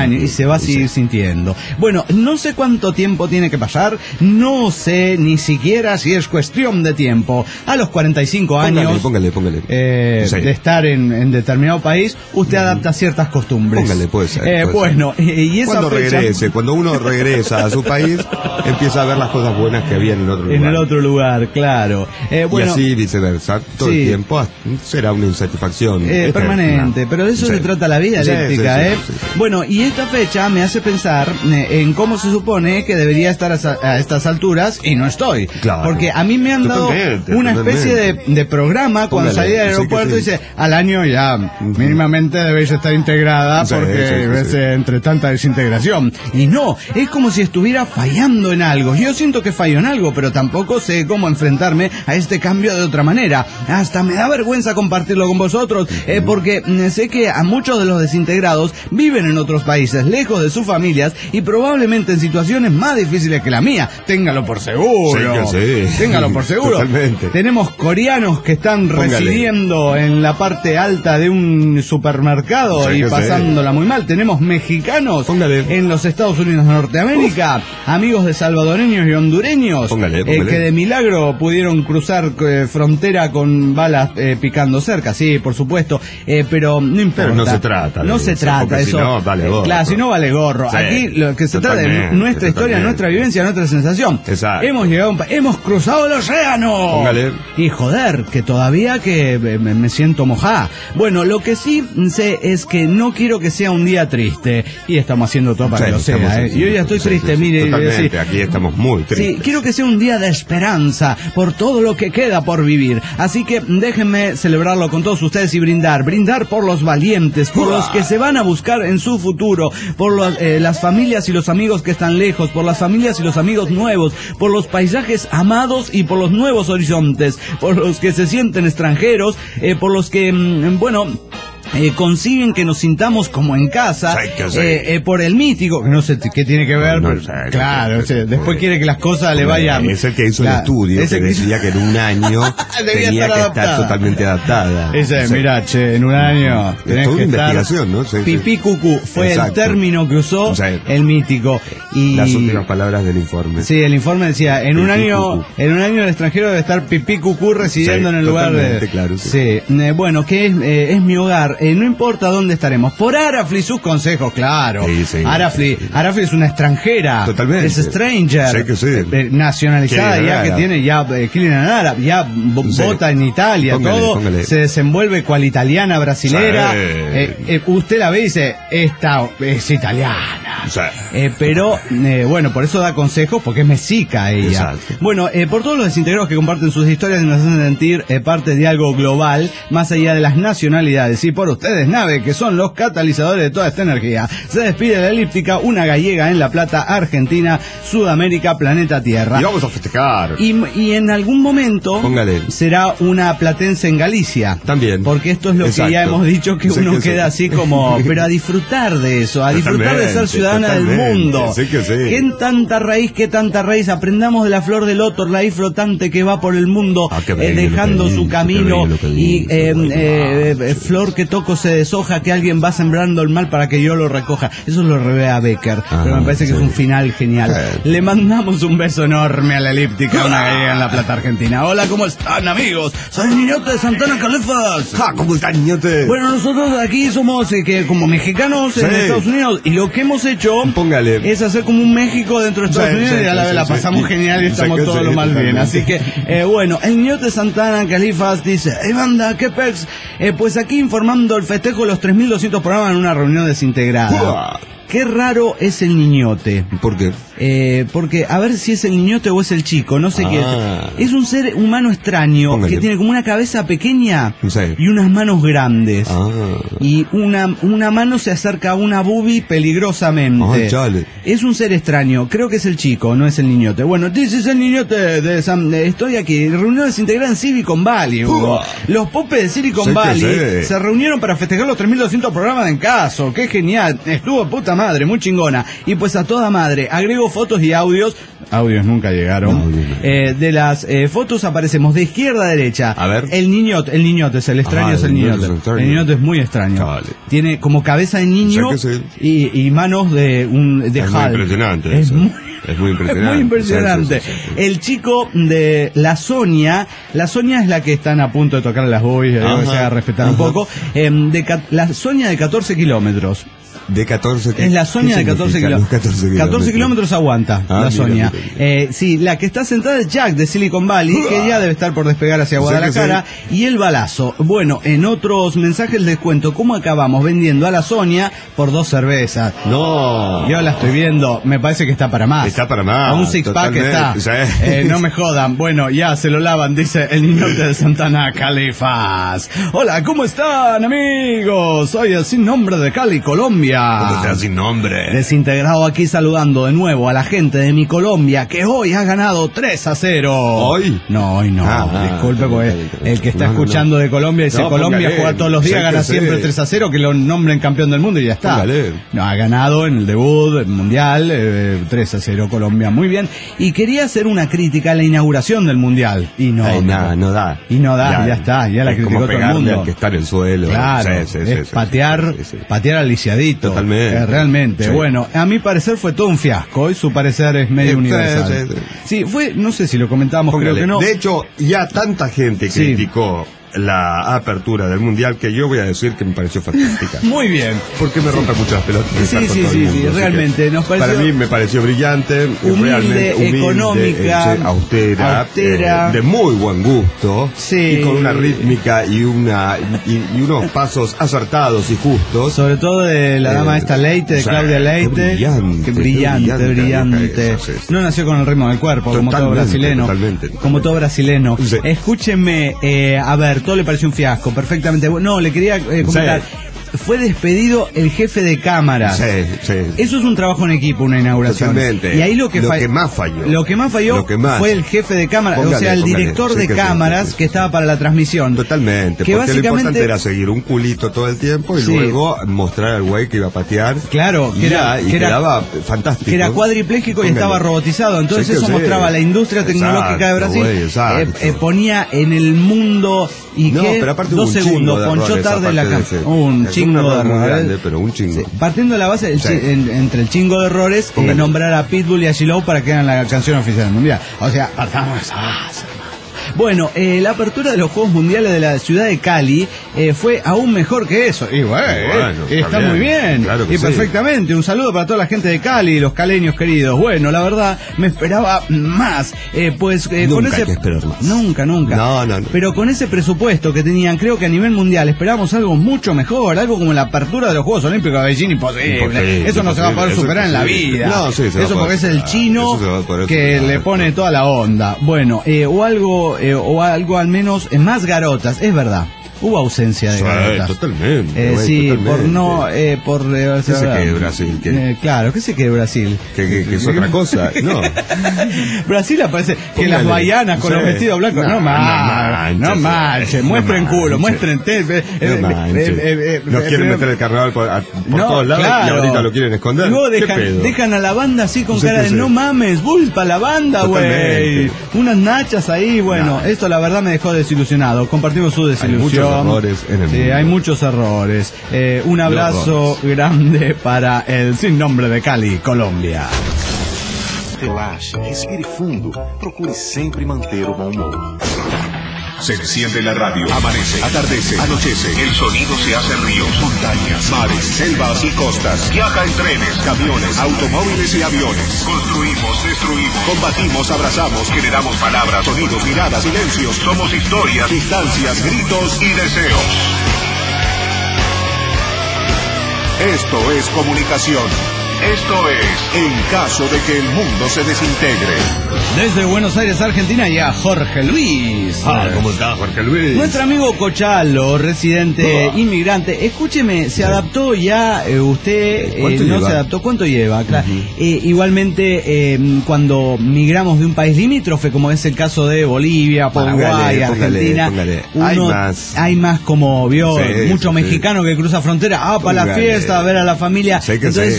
va a seguir sí. sintiendo. Bueno, no sé cuánto tiempo tiene que pasar, no sé ni siquiera si es cuestión de tiempo. A los cuarenta y cinco años póngale, póngale, póngale. Eh, sí. de estar en, en determinado país, usted mm. adapta ciertas costumbres. Póngale, puede ser. Eh, puede bueno, ser. y esa cuando fecha... regrese, cuando uno regresa a su país, empieza a ver las cosas buenas que había en el otro lugar. En el otro lugar, claro. Eh, bueno, y así viceversa, todo sí. el tiempo será una insatisfacción eh, permanente, pero de eso sí. se trata la vida sí, elíptica, sí, sí, ¿eh? Sí, sí. Bueno, y esta fecha me hace pensar en cómo se supone que debería estar a, a estas alturas y no estoy. Claro. Porque a mí me han dado totalmente, una especie de, de programa cuando salí del aeropuerto y sí, sí. dice, al año ya uh-huh. mínimamente debéis estar integrada sí, porque sí, sí, sí. es entre tanta desintegración. Y no, es como si estuviera fallando en algo. Yo siento que fallo en algo, pero tampoco sé cómo enfrentarme a este cambio de otra manera. Hasta me da vergüenza compartirlo con vosotros, uh-huh. eh, porque sé que a muchos de los desintegrados viven en otros países, lejos de sus familias y probablemente en situaciones más difíciles que la mía. Téngalo por seguro. Sí, que sí. Téngalo por seguro. Totalmente. Tenemos coreanos que están Póngale. residiendo en la parte alta de un supermercado sí, y pasándola sí. muy mal. Tenemos mexicanos Póngale. en los Estados Unidos de Norteamérica, Uf. amigos de salvadoreños y hondureños Póngale, Póngale. Eh, que de milagro pudieron cruzar eh, frontera con balas eh, picando cerca. Sí, por supuesto, eh, pero no importa. Pero no se trata. No se trata eso. Si no, vale gorro. Claro, si no vale gorro. Sí, Aquí lo que se trata es nuestra totalmente. historia, nuestra vivencia, nuestra sensación. Exacto. Hemos llegado, hemos cruzado el océano. Póngale. Y joder, que todavía que me, me siento mojada. Bueno, lo que sí sé es que no quiero que sea un día triste. Y estamos haciendo todo para sí, que lo sea. ¿eh? Yo ya estoy sí, triste, sí, mire. Totalmente, sí, aquí estamos muy tristes. Sí, quiero que sea un día de esperanza por todo lo que queda por vivir. Así que déjenme celebrarlo con todos ustedes y brindar. Brindar por los valientes, por los que se van a buscar en su futuro, por los, eh, las familias y los amigos que están lejos, por las familias y los amigos nuevos, por los paisajes amados y por los nuevos horizontes, por los que se sienten extranjeros, eh, por los que, mm, bueno... Eh, consiguen que nos sintamos como en casa, sí, eh, eh, por el mítico, que no sé qué tiene que ver, no, no sé, claro, o sea, después quiere que las cosas le vayan. Es el que hizo la, el estudio, que decía que en un año tenía estar que adaptada. estar totalmente adaptada. Ese, sí. Mira, che, en un año tenés es que una estar. investigación, ¿no? Sí, pipí cucú fue Exacto. el término que usó sí. el mítico. Y las últimas palabras del informe. Sí, el informe decía, en pipí un año, cucú. en un año el extranjero debe estar pipí cucú residiendo sí, en el lugar de. Claro, sí. sí. Eh, bueno, que es, eh, es mi hogar, eh, no importa dónde ¿Dónde estaremos? Por Arafli, sus consejos, claro. Sí, sí, Arafli, sí. Arafli es una extranjera. Totalmente. Es stranger. Sí que sí. Eh, nacionalizada ya que tiene, ya eh, Killing Arab, ya sí. vota en Italia, póngale, todo. Póngale. Se desenvuelve cual italiana, brasilera. Sí. Eh, eh, usted la ve y dice, esta es italiana. Sí. Eh, pero, eh, bueno, por eso da consejos, porque es mexica ella. Exacto. Bueno, eh, por todos los desintegrados que comparten sus historias y nos hacen sentir eh, parte de algo global, más allá de las nacionalidades. Y por ustedes, Nave, que son los catalizadores de toda esta energía. Se despide la elíptica, una gallega en La Plata, Argentina, Sudamérica, planeta Tierra. Y vamos a festejar. Y, y en algún momento Póngale. será una platense en Galicia. También. Porque esto es lo Exacto. que ya hemos dicho, que sí, uno que queda sí. así como... Pero a disfrutar de eso, a disfrutar de ser ciudadana del mundo. Sí que sí. ¿Qué tanta raíz, qué tanta raíz? Aprendamos de la flor del loto, raíz flotante que va por el mundo, ah, eh, dejando su camino. Y eh, eh, eh, flor que toco se deshoja, que alguien va sembrando el mal para que yo lo recoja. Eso lo revea a Becker, ah, pero me parece sí. que es un final genial. Sí. Le mandamos un beso enorme a la elíptica, una gallega en La Plata, Argentina. Hola, ¿cómo están, amigos? Soy Niñote de Santana Califas. Ah, ¿cómo están, Niñote? Bueno, nosotros aquí somos eh, que como mexicanos sí. en Estados Unidos, y lo que hemos hecho Póngale. es hacer como un México dentro de Estados sí, Unidos sí, y a la vez sí, la pasamos sí. genial y estamos sí, todos sí, lo más bien. Así que, eh, bueno, el Niñote de Santana Califas dice, hey, banda, ¿qué pex? Eh, pues aquí informando el festejo de los tres mil doscientos programas en una reunión desintegrada. Uah. Qué raro es el niñote. ¿Por qué? Eh, porque a ver si es el niñote o es el chico, no sé ah. qué es. Es un ser humano extraño Póngale. que tiene como una cabeza pequeña sí. y unas manos grandes. Ah. Y una, una mano se acerca a una boobie peligrosamente. Ah, chale. Es un ser extraño, creo que es el chico, no es el niñote. Bueno, this is el niñote de San... Estoy aquí, reunión desintegrada en Silicon Valley. Hugo. Los popes de Silicon sí Valley se reunieron para festejar los tres mil doscientos programas de En Caso. Qué genial, estuvo puta madre, muy chingona. Y pues a toda madre, agrego fotos y audios, Audios nunca llegaron. No, no, no. Eh, de las eh, fotos aparecemos de izquierda a derecha. A ver. El niñote, el niñote, es el extraño, ah, es el niñote. El niñote es muy extraño. Vale. Tiene como cabeza de niño y, y manos de un de es Hulk. Muy impresionante. Es eso. muy Es muy impresionante. Es muy impresionante. Sí, sí, sí, sí. El chico de la Sonia, la Sonia es la que están a punto de tocar las boys, que se haga respetar ajá. un poco. Eh, de, la Sonia de catorce kilómetros. De catorce Es la Sonia de catorce kilómetros. catorce, catorce kilómetros aguanta ah, la Sonia. Mira, mira, mira. Eh, sí, la que está sentada es Jack de Silicon Valley, que ya debe estar por despegar hacia Guadalajara. Sí. Y el balazo. Bueno, en otros mensajes les cuento cómo acabamos vendiendo a la Sonia por dos cervezas. No. Yo la estoy viendo, me parece que está para más. Está para más. Un six pack está. Eh, no me jodan. Bueno, ya se lo lavan, dice el niñote de Santana Califas. Hola, ¿cómo están, amigos? Soy el sin nombre de Cali, Colombia. ¿Cómo estás sin nombre? Desintegrado aquí saludando de nuevo a la gente de mi Colombia que hoy ha ganado tres a cero. ¿Hoy? No, hoy no. Ah, Disculpe, ah, porque el que está no, escuchando no. de Colombia dice no, Colombia póngale, juega todos los días, gana siempre tres a cero, que lo nombren campeón del mundo y ya está. Póngale. No, ha ganado en el debut mundial eh, tres a cero Colombia. Muy bien. Y quería hacer una crítica a la inauguración del mundial. Y no. Ay, nada, no da. Y no da, ya, ya está. Ya la criticó todo el mundo. Que está en el suelo. Claro. Sí, sí, sí, es sí, patear, sí, sí. patear al lisiadito. Totalmente. Eh, realmente, sí. Bueno, a mi parecer fue todo un fiasco y su parecer es medio sí, universal. Sí, sí, sí. sí, fue, no sé si lo comentábamos, creo que no. De hecho, ya tanta gente sí. criticó la apertura del mundial que yo voy a decir que me pareció fantástica. Muy bien. Porque me rompe sí. mucho las pelotas. Sí, sí, sí, sí, sí, realmente. Nos pareció para mí me pareció brillante, humilde, realmente humilde, económica, eh, austera, austera. Eh, de muy buen gusto, sí. y con una rítmica y una y, y unos pasos acertados y justos. Sobre todo de la dama eh, esta Leite, de o sea, Claudia Leite. Qué brillante, qué brillante, qué brillante. brillante. Eso, sí, sí. No nació con el ritmo del cuerpo, totalmente, como todo brasileño. Totalmente. Como todo brasileño. Sí. Escúchenme, eh, a ver, todo le pareció un fiasco, perfectamente. No, le quería eh, comentar. Sí. Fue despedido el jefe de cámaras. Sí, sí. Eso es un trabajo en equipo, una inauguración. Totalmente. Y ahí lo que, lo fa- que más falló. Lo que más falló que más. fue el jefe de cámaras, póngale, o sea, el póngale, director sí de cámaras sí, sí. que estaba para la transmisión. Totalmente. Que porque básicamente lo importante era seguir un culito todo el tiempo y sí. luego mostrar al güey que iba a patear. Claro, que era, y que quedaba fantástico. Que era cuadripléjico póngale. Y estaba robotizado. Entonces sí, eso sí. mostraba la industria tecnológica exacto, de Brasil. Güey, eh, eh, ponía en el mundo y no, que pero aparte dos segundos, ponchó tarde la cámara. Un chingo de errores. Pero un chingo. Sí. Partiendo de la base, el sí. chi- en, entre el chingo de errores, eh, nombrar a Pitbull y a Shiloh para que hagan la canción oficial del mundial. O sea, partamos. Ah, bueno, eh, la apertura de los Juegos Mundiales de la ciudad de Cali eh, fue aún mejor que eso. Y bueno, bueno eh, está, está muy bien. Claro y sí. perfectamente. Un saludo para toda la gente de Cali, los caleños queridos. Bueno, la verdad, me esperaba más. Eh, pues eh, nunca con ese. Hay que esperar más. Nunca, nunca. No, no, no. Pero con ese presupuesto que tenían, creo que a nivel mundial esperamos algo mucho mejor. Algo como la apertura de los Juegos Olímpicos de Beijing, imposible. imposible eso no imposible. se va a poder eso superar en la vida. No, sí, se eso porque es el chino que le pone toda la onda. Bueno, eh, o algo, eh, o algo al menos en más garotas, es verdad. Hubo ausencia de sí, garotas. Totalmente. Eh, wey, sí, totalmente. por no, eh, por. Eh, ¿Qué se quede Brasil? ¿Qué? Eh, claro, ¿qué se quede Brasil? Que, que, que es otra cosa. No. Brasil aparece que Póngale. Las baianas con sí. los vestidos blancos. No, no manches, no manches. Muestren no culo, muestren te. Eh, no manches. Eh, eh, eh, Nos quieren eh, meter el carnaval por, a, por no, todos lados claro. y ahorita lo quieren esconder. Y luego dejan, dejan a la banda así con no cara de no mames, bull para la banda, güey. Unas nachas ahí, bueno. No. Esto la verdad me dejó desilusionado. Compartimos su desilusión. Hay muchos errores en el Sí, mundo. Hay muchos errores. Eh, un abrazo grande para el sin nombre de Cali, Colombia. Relaxe, respire fundo, procure siempre manter o bom humor. Se enciende la radio, amanece, atardece, anochece, el sonido se hace en ríos, montañas, mares, selvas y costas. Viaja en trenes, camiones, automóviles y aviones. Construimos, destruimos, combatimos, abrazamos, generamos palabras, sonidos, miradas, silencios. Somos historias, distancias, gritos y deseos. Esto es comunicación. Esto es En caso de que el mundo se desintegre. Desde Buenos Aires, Argentina, y a Jorge Luis. Ah, ¿cómo está Jorge Luis? Nuestro amigo Cochalo, residente oh. inmigrante. Escúcheme, ¿se adaptó ya eh, usted? Eh, ¿No lleva? se adaptó? ¿Cuánto lleva? Claro. Uh-huh. eh, igualmente, eh, cuando migramos de un país limítrofe, como es el caso de Bolivia, Paraguay, póngale, Argentina, póngale, uno, hay más. Hay más como vio, sí, mucho sí, mexicano sí. que cruza frontera, ah, para la fiesta, a ver a la familia. Sí, Entonces sí. eso... Mm,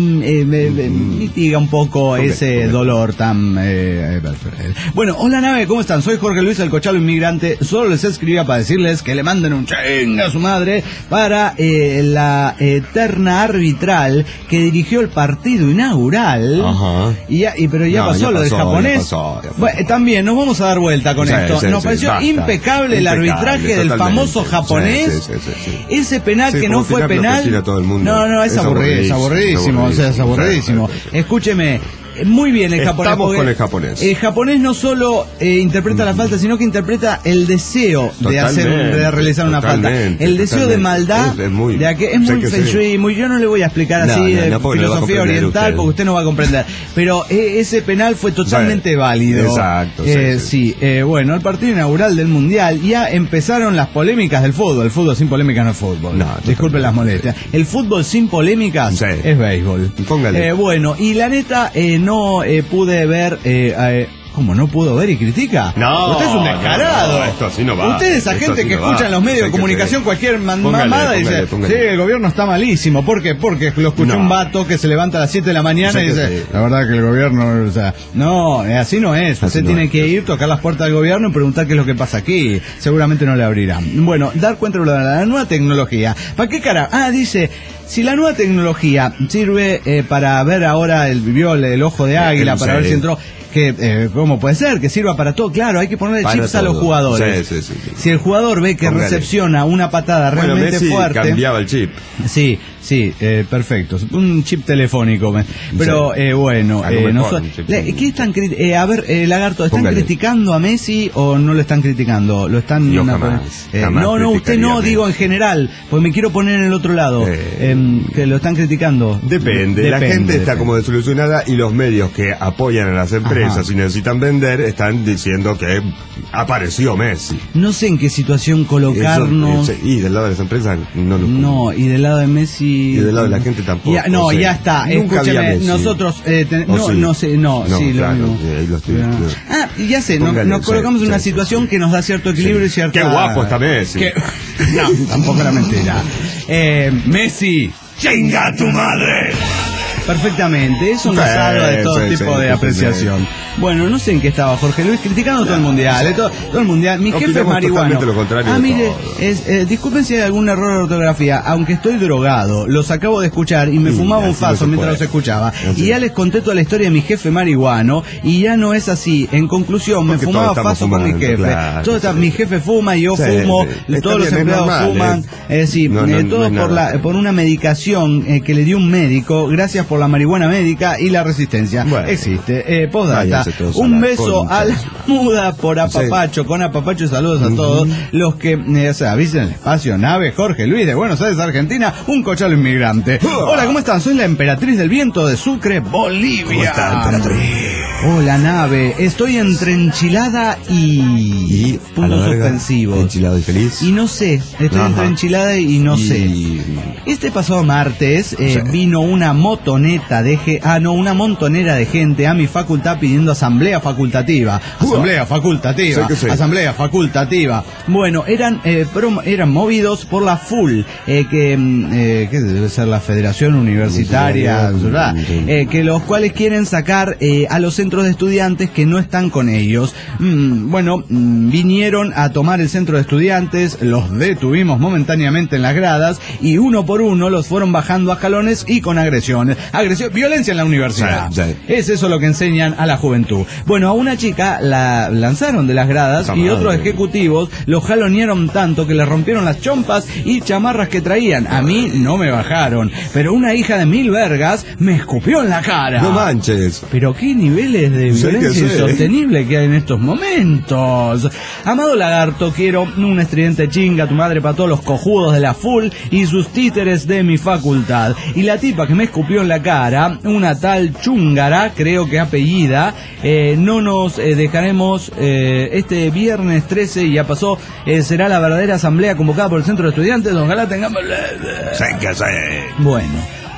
eh, me, me mitiga un poco okay, ese okay. dolor tan... Eh, eh, bueno, hola nave, ¿cómo están? Soy Jorge Luis, el Cochalo Inmigrante. Solo les escribía para decirles que le manden un chinga a su madre para eh, la eterna arbitral que dirigió el partido inaugural. Ajá. Y ya, y, pero ya no, pasó ya lo pasó, del japonés. Ya pasó, ya pasó. Bueno, también nos vamos a dar vuelta con sí, esto. Sí, Nos sí, pareció basta. impecable el arbitraje del famoso japonés. Sí, sí, sí, sí. Ese penal sí, que no fue penal. No, no, es, es aburrido, es aburridísimo, o sea, es aburridísimo. Sí, sí, sí. Escúcheme. Muy bien el japonés. Estamos con el japonés. El japonés no solo eh, interpreta mm. la falta, sino que interpreta el deseo totalmente, de hacer, de realizar una falta. El deseo de maldad, es, es muy, de que es muy feng shui, muy. Yo no le voy a explicar no, así no, no, no, filosofía oriental, usted. porque usted no va a comprender. Pero eh, ese penal fue totalmente sí, válido. Exacto. Eh, sí, sí. sí eh, bueno, el partido inaugural del mundial ya empezaron las polémicas del fútbol. El fútbol sin polémicas no es fútbol. No, disculpen las molestias. El fútbol sin polémicas sí. es béisbol. Póngale. Eh, bueno, y la neta eh, no No eh, pude ver. Eh, eh, ¿Cómo no pudo ver y critica? No. Usted es un descarado. No, no, esto así no va. Usted es esa gente que no escucha va. en los medios de comunicación cualquier man póngale, mamada y dice: póngale. Sí, el gobierno está malísimo. ¿Por qué? Porque lo escuchó no. un vato que se levanta a las siete de la mañana y dice: sí. La verdad que el gobierno. O sea, no, así no es. Así Usted no tiene es. que ir, tocar las puertas del gobierno y preguntar qué es lo que pasa aquí. Seguramente no le abrirán. Bueno, dar cuenta de la nueva tecnología. ¿Para qué cara? Ah, dice. Si la nueva tecnología sirve eh, para ver ahora el viol, el ojo de águila, para ver si entró, que eh, ¿cómo puede ser? Que sirva para todo. Claro, hay que ponerle para chips todo. a los jugadores. Sí, sí, sí, sí. Si el jugador ve que Póngale. recepciona una patada bueno, realmente Messi fuerte... cambiaba el chip. Sí, sí, eh, perfecto. Un chip telefónico. Pero sí. eh, bueno, eh, no so, le, ¿qué están eh, a ver, eh, Lagarto, ¿están Póngale. criticando a Messi o no lo están criticando? Lo están Yo jamás, eh, jamás No, no, usted no, digo en general, porque me quiero poner en el otro lado. Eh, eh, que lo están criticando. Depende, depende la gente depende. está como desilusionada y los medios que apoyan a las empresas Ajá. y necesitan vender están diciendo que apareció Messi. No sé en qué situación colocarnos. Eso, y del lado de las empresas no lo No, y del lado de Messi. Y del lado de la gente tampoco. Ya, no, o sea, ya está. Escúcheme, nosotros eh, ten, no, sí. no sé, no, no, sí, claro, lo mismo. Ahí lo estoy, ah, ah, ya sé, no, nos colocamos sí, en una sí, situación sí. que nos da cierto equilibrio sí. y cierta. Qué guapo está Messi. Que... No, tampoco era mentira. Eh, Messi. ¡Chinga tu madre! Perfectamente, eso nos habla de todo sí, tipo sí, de sí, apreciación. Sí, sí. Bueno, no sé en qué estaba Jorge Luis criticando no, todo el mundial, eh, todo, todo el mundial. Mi jefe es marihuano. Lo contrario ah, mire, es, eh, disculpen si hay algún error de ortografía, aunque estoy drogado, los acabo de escuchar y me sí, fumaba un faso no mientras los escuchaba. Así. Y ya les conté toda la historia de mi jefe marihuano y ya no es así. En conclusión, Porque me fumaba faso fumando, con mi jefe. Claro, todo está, sí. Mi jefe fuma y yo sí, fumo, sí. todos los empleados normal, fuman. Eh, sí, no, no, eh, todo no por, la, por una medicación eh, que le dio un médico, gracias por la marihuana médica y la resistencia. Bueno. Existe. Eh, postdata. Un beso a la muda por apapacho, sí. con apapacho y saludos a todos uh-huh. los que eh, se avisen el espacio nave Jorge Luis de Buenos Aires, Argentina, un cochalo inmigrante. Uh-huh. Hola, ¿cómo están? Soy la emperatriz del viento de Sucre, Bolivia. ¿Cómo está, emperatriz? Hola, nave. Estoy entre enchilada y, y puntos suspensivos. Enchilado y feliz. Y no sé, estoy Ajá. entre enchilada y no y... sé. Este pasado martes eh, sí. vino una motoneta de ge... ah no, una montonera de gente a mi facultad pidiendo asamblea facultativa. Asamblea facultativa. Sí, sí. Asamblea facultativa. Bueno, eran eh, prom... eran movidos por la F U L, eh, que eh, que debe ser la Federación Universitaria, ¿verdad? Sí. Eh, que los cuales quieren sacar eh, a los centros de estudiantes que no están con ellos. Mm, bueno, mm, vinieron a tomar el centro de estudiantes, los detuvimos momentáneamente en las gradas y uno por uno los fueron bajando a escalones y con agresiones. Agresión, violencia en la universidad. Sí, sí. Es eso lo que enseñan a la juventud. Bueno, a una chica la lanzaron de las gradas Está y madre. otros ejecutivos los jalonearon tanto que le rompieron las chompas y chamarras que traían. A mí no me bajaron, pero una hija de mil vergas me escupió en la cara. No manches. Pero qué niveles de violencia insostenible que hay en estos momentos. Amado Lagarto, quiero un estridente chinga tu madre para todos los cojudos de la F U L y sus títeres de mi facultad. Y la tipa que me escupió en la cara, una tal Chungara, creo que apellida, eh, no nos eh, dejaremos eh, este viernes trece, ya pasó, eh, será la verdadera asamblea convocada por el Centro de Estudiantes, ojalá tengamos... Sí, que sí. Bueno,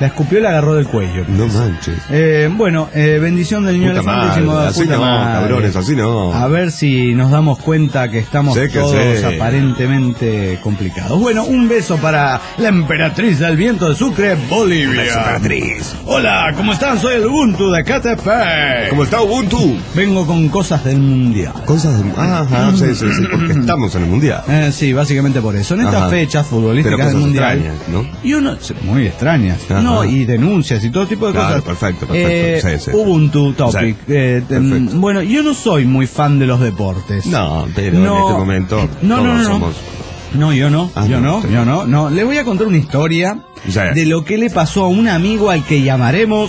La escupió y la agarró del cuello. No manches. Eh, bueno, eh, bendición del niño Puta elefante. madre, así puta no, madre. cabrones, así no. A ver si nos damos cuenta que estamos Sé que todos sé. aparentemente complicados. Bueno, un beso para la emperatriz del viento de Sucre, Bolivia. Emperatriz. Hola, ¿cómo están? Soy el Ubuntu de Catepec. ¿Cómo está Ubuntu? Vengo con cosas del mundial. Cosas de... Ajá, sí, sí, sí, porque estamos en el mundial. Eh, sí, básicamente por eso. En estas Ajá. fechas futbolísticas Pero del cosas mundial. extrañas, ¿no? Y uno, muy extrañas. Ajá. No, y denuncias y todo tipo de Claro, cosas. perfecto, perfecto. Eh, Sí, sí. Ubuntu Topic. Sí, Eh, perfecto. mm, bueno, yo no soy muy fan de los deportes. No, pero No. en este momento No, todos no, no, no. somos... No, yo no, Ah, yo no, no, sí. yo no, no. Le voy a contar una historia Sí. de lo que le pasó a un amigo al que llamaremos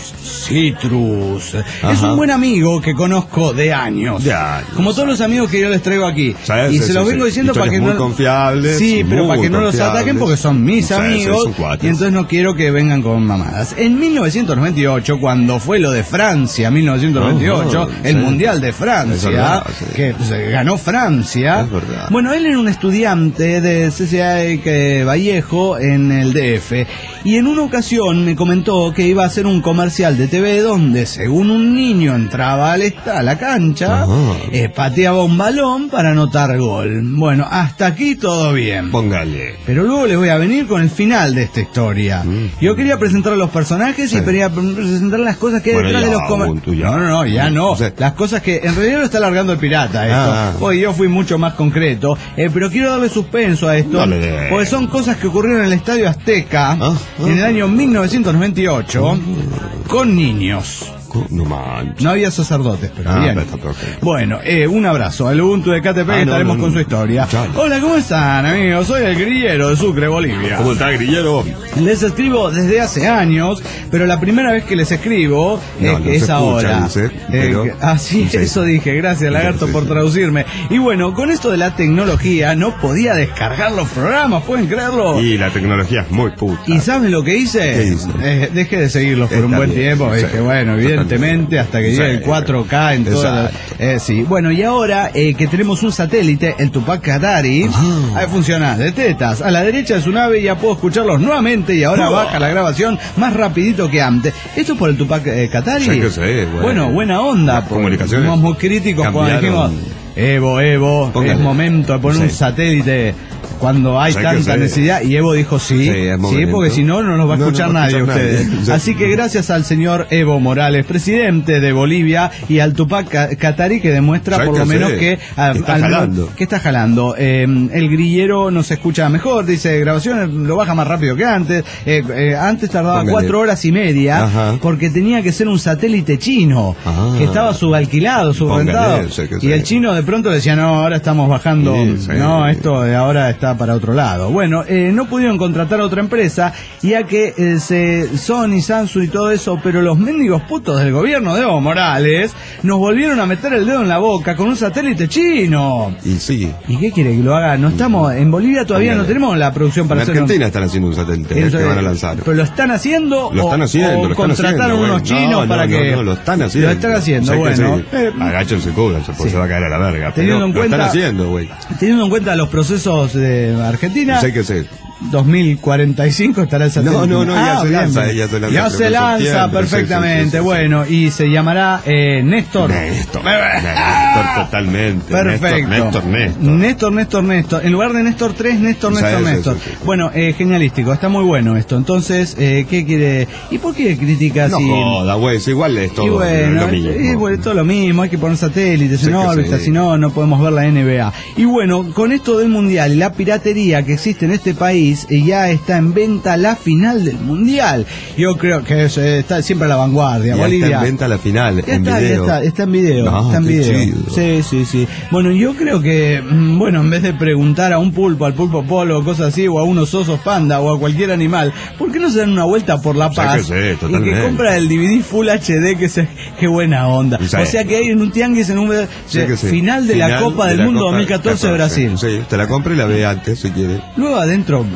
Citrus. Es Ajá. un buen amigo que conozco de años. De años. Como todos los amigos que yo les traigo aquí. Sí, y sí, se sí, los sí. vengo diciendo para que Historias no... muy confiables, Sí, pero muy para que no los confiables. ataquen porque son mis Sí, sí, amigos. son cuates. Y entonces no quiero que vengan con mamadas. En mil novecientos noventa y ocho, cuando fue lo de Francia, mil novecientos noventa y ocho, Oh, el sí. Mundial de Francia, Es verdad, sí. que pues, ganó Francia. Es verdad. Bueno, él era un estudiante de C C A E Vallejo en el D F y en una ocasión me comentó que iba a hacer un comercial de T V donde según un niño entraba al esta- a la cancha, Ajá. eh, pateaba un balón para anotar gol. Bueno, hasta aquí todo bien. Póngale. Pero luego les voy a venir con el final de esta historia. Yo quería presentar a los personajes y Sí. quería presentar las cosas que hay Bueno, detrás ya, de los comer- Ubuntu, ya. No, no, no, ya no. Sí. Las cosas que en realidad lo está alargando el pirata esto. Ah. Porque yo fui mucho más concreto. Eh, pero quiero darle suspenso a esto. Dale, dale. Porque son cosas que ocurrieron en el Estadio Azteca Ah, ah. en el año mil novecientos noventa y ocho con niños. No manches. No había sacerdotes, pero Ah, bien. pero está perfecto. Bueno, eh, un abrazo al Ubuntu de Catepec, Ah, no, estaremos no, con no. su historia. Chale. Hola, ¿cómo están, amigos? Soy el grillero de Sucre, Bolivia. ¿Cómo está, grillero? Les escribo desde hace años, pero la primera vez que les escribo No, es, no se es escucha, ahora. dice, Eh, pero- que- ah, sí, Sí. eso dije. Gracias, Lagarto, Sí, por sí. traducirme. Y bueno, con esto de la tecnología, no podía descargar los programas, ¿pueden creerlo? Y la tecnología es muy puta. ¿Y saben lo que hice? ¿Qué hizo? Eh, dejé de seguirlos por Está un buen bien, tiempo. sí. Dije, bueno, evidentemente, hasta que Sí. llegue el cuatro K en toda la- Exacto. eh, sí. Bueno, y ahora eh, que tenemos un satélite, el Tupac Katari, Ah. ahí funciona, de tetas. A la derecha de su nave ya puedo escucharlos nuevamente y ahora Ah. baja la grabación más rapidito que antes. ¿Esto es por el Tupac eh, Katari? Sí que sí, bueno. Bueno, buena onda. Las comunicaciones Fuimos muy críticos cuando cambiaron. dijimos, Evo, Evo, Póngale. es momento de poner un Sí. satélite cuando hay Sí que tanta sí. necesidad. Y Evo dijo sí, Sí, es sí, momento. porque si no, no nos va a No, no escuchar va a nadie escuchar ustedes. nadie. Sí. Así que gracias al señor Evo Morales, presidente de Bolivia, y al Tupac Ca- Katari, que demuestra Sí por que lo menos sí. que a- Está al menos- jalando. que está jalando. Eh, el grillero nos escucha mejor, dice grabaciones, lo baja más rápido que antes. Eh, eh, antes tardaba Póngale. cuatro horas y media Ajá. porque tenía que ser un satélite chino Ah. que estaba subalquilado, subrentado. Póngale, sí que Y sí. el chino de pronto decía, no, ahora estamos bajando, Sí, sí. no, esto de ahora está para otro lado. Bueno, eh, no pudieron contratar a otra empresa, ya que eh, se, Sony, Samsung y todo eso, pero los mendigos putos del gobierno de Evo Morales nos volvieron a meter el dedo en la boca con un satélite chino. Y sí. ¿Y qué quiere que lo haga? No estamos, en Bolivia todavía Póngale. no tenemos la producción para En hacer un- Argentina están haciendo un satélite Eso, que van a eh, lanzar. ¿Pero lo están haciendo? Lo están o- haciendo, o lo están contrataron haciendo, unos güey. chinos No, no, para no, que... no, lo están haciendo. Lo están haciendo, Sé que bueno. sí. eh, Agáchense, cúbranse, porque sí. se va a caer a la verga. Teniendo Pero en lo cuenta- están haciendo, güey. Teniendo en cuenta los procesos de Argentina, Sé que sé. dos mil cuarenta y cinco estará el satélite. No, no, no, ya se bien, lanza, bien. ya se lanza, Ya creo se que en lanza septiembre, perfectamente, sí, sí, sí, sí, bueno, y se llamará eh, Néstor. Néstor. Néstor, totalmente. Perfecto. Néstor, Néstor, Néstor. Néstor, Néstor, Néstor. En lugar de Néstor tres, Néstor, Sí, Néstor, sí, Néstor. sí, sí. Bueno, eh, genialístico, está muy bueno esto. Entonces, eh, ¿qué quiere? ¿Y por qué critica No así? joda, güey, es igual es todo Y bueno, lo mismo. es bueno, todo lo mismo, hay que poner satélites Sí en que órbita, sí. si no, no podemos ver la N B A. Y bueno, con esto del Mundial y la piratería que existe en este país, eh, ya está en venta la final del Mundial. Yo creo que es, eh, está siempre a la vanguardia, Ya Bolivia. está en venta la final, Ya en está, ya video. está, está en video, No, está en qué video. chido. Sí, sí, sí. Bueno, yo creo que, mm, bueno, en vez de preguntar a un pulpo, al pulpo polo, o cosas así, o a unos osos panda, o a cualquier animal, ¿por qué no se dan una vuelta por La Sí Paz? que sí, y totalmente. que compra el D V D Full H D, que se, qué buena onda. Sí. O sea que hay en un tianguis, en un Sí que sí. final de la Final Copa de del la Mundo Copa dos mil catorce de Brasil. Sí, te la compra y la ve antes si quieres. Luego adentro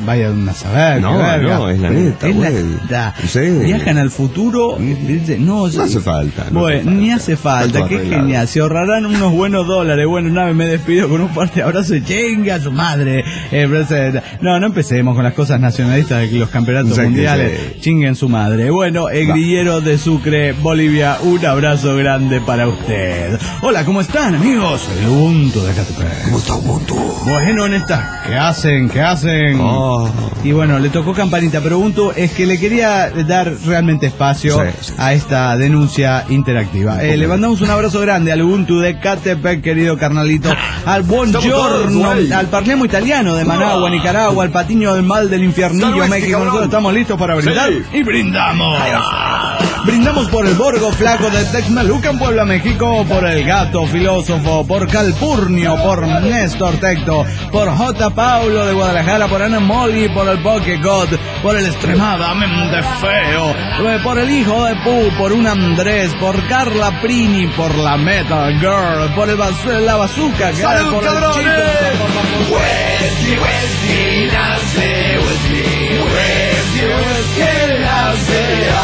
vaya a saber. No, no, es la neta, es la güey. neta. Sí. Viajan al futuro. No, no hace falta. No bueno, hace falta. ni hace falta. Qué arreglado. genial. Se ahorrarán unos buenos dólares. Bueno, nada, me despido con un fuerte abrazo y chinga a su madre. Eh, no, no empecemos con las cosas nacionalistas de los campeonatos Sí, mundiales. sí. Chinguen su madre. Bueno, el grillero de Sucre, Bolivia, un abrazo grande para usted. Hola, ¿cómo están, amigos? El Ubuntu de Catepec. ¿Cómo está Ubuntu? Bueno, en esta, ¿qué hacen? ¿Qué hacen? Oh. Y bueno, le tocó campanita, pero Ubuntu es que le quería dar realmente espacio Sí, sí. a esta denuncia interactiva. Eh, le mandamos un abrazo grande al Ubuntu de Catepec, querido carnalito, al Buongiorno, al Parlemo Italiano de Managua, Nicaragua, al Patiño del Mal del Infiernillo, México. Nosotros estamos listos para brindar y brindamos. Brindamos por el Borgo Flaco de Texmelucan, Puebla, México, por el Gato Filósofo, por Calpurnio, por Néstor Tecto, por J. Paulo de Guadalajara, por Ana Molly, por el Poké God, por el extremadamente feo, por el hijo de Pu, por un Andrés, por Carla Prini, por la Metal Girl, por el bas la bazooka, ¡Salud, por cabrones! el chico, Wesley, Wesley, nace, Wesley, Wesley, Wesley, nace,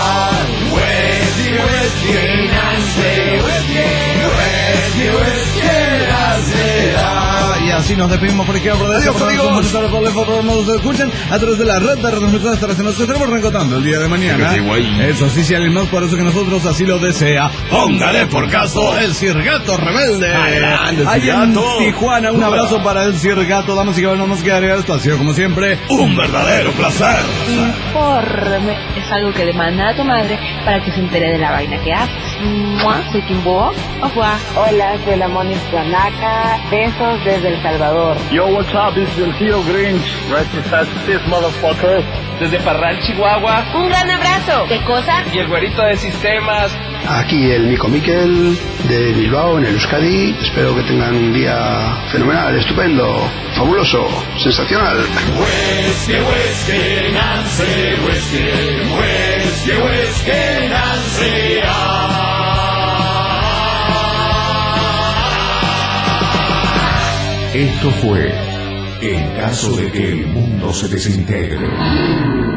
Wesley, Wesley, nace, Wesley, Wesley, nace. Y así nos despedimos por aquí. Adiós, amigos. Nos escuchan a través de la red de retransmisiones terrestres. Nos estaremos reencontrando el día de mañana. Sí, güey. Eso sí, si alguien más, por eso que nosotros así lo desea. Póngale por caso el Cirgato Rebelde. Adelante, Ahí en Cirgato. Tijuana, un abrazo para el Cirgato. Damas y caballeros, no nos queda agregar esto. Ha sido como siempre un verdadero placer. Informe es algo que demanda a tu madre para que se entere de la vaina que haces. Mua, soy Kimbo. Au revoir. Hola, soy la Moni Planaca. Besos desde El Salvador. Yo, what's up? This is el tío Grinch. Representative motherfucker. Desde Parral, Chihuahua. Un gran abrazo. ¿Qué cosa? Y el güerito de sistemas. Aquí el Nico Miquel de Bilbao, en el Euskadi. Espero que tengan un día fenomenal, estupendo, fabuloso, sensacional. Whisky, whisky, Nancy, whisky, whisky, whisky, Nancy. Esto fue En caso de que el mundo se desintegre.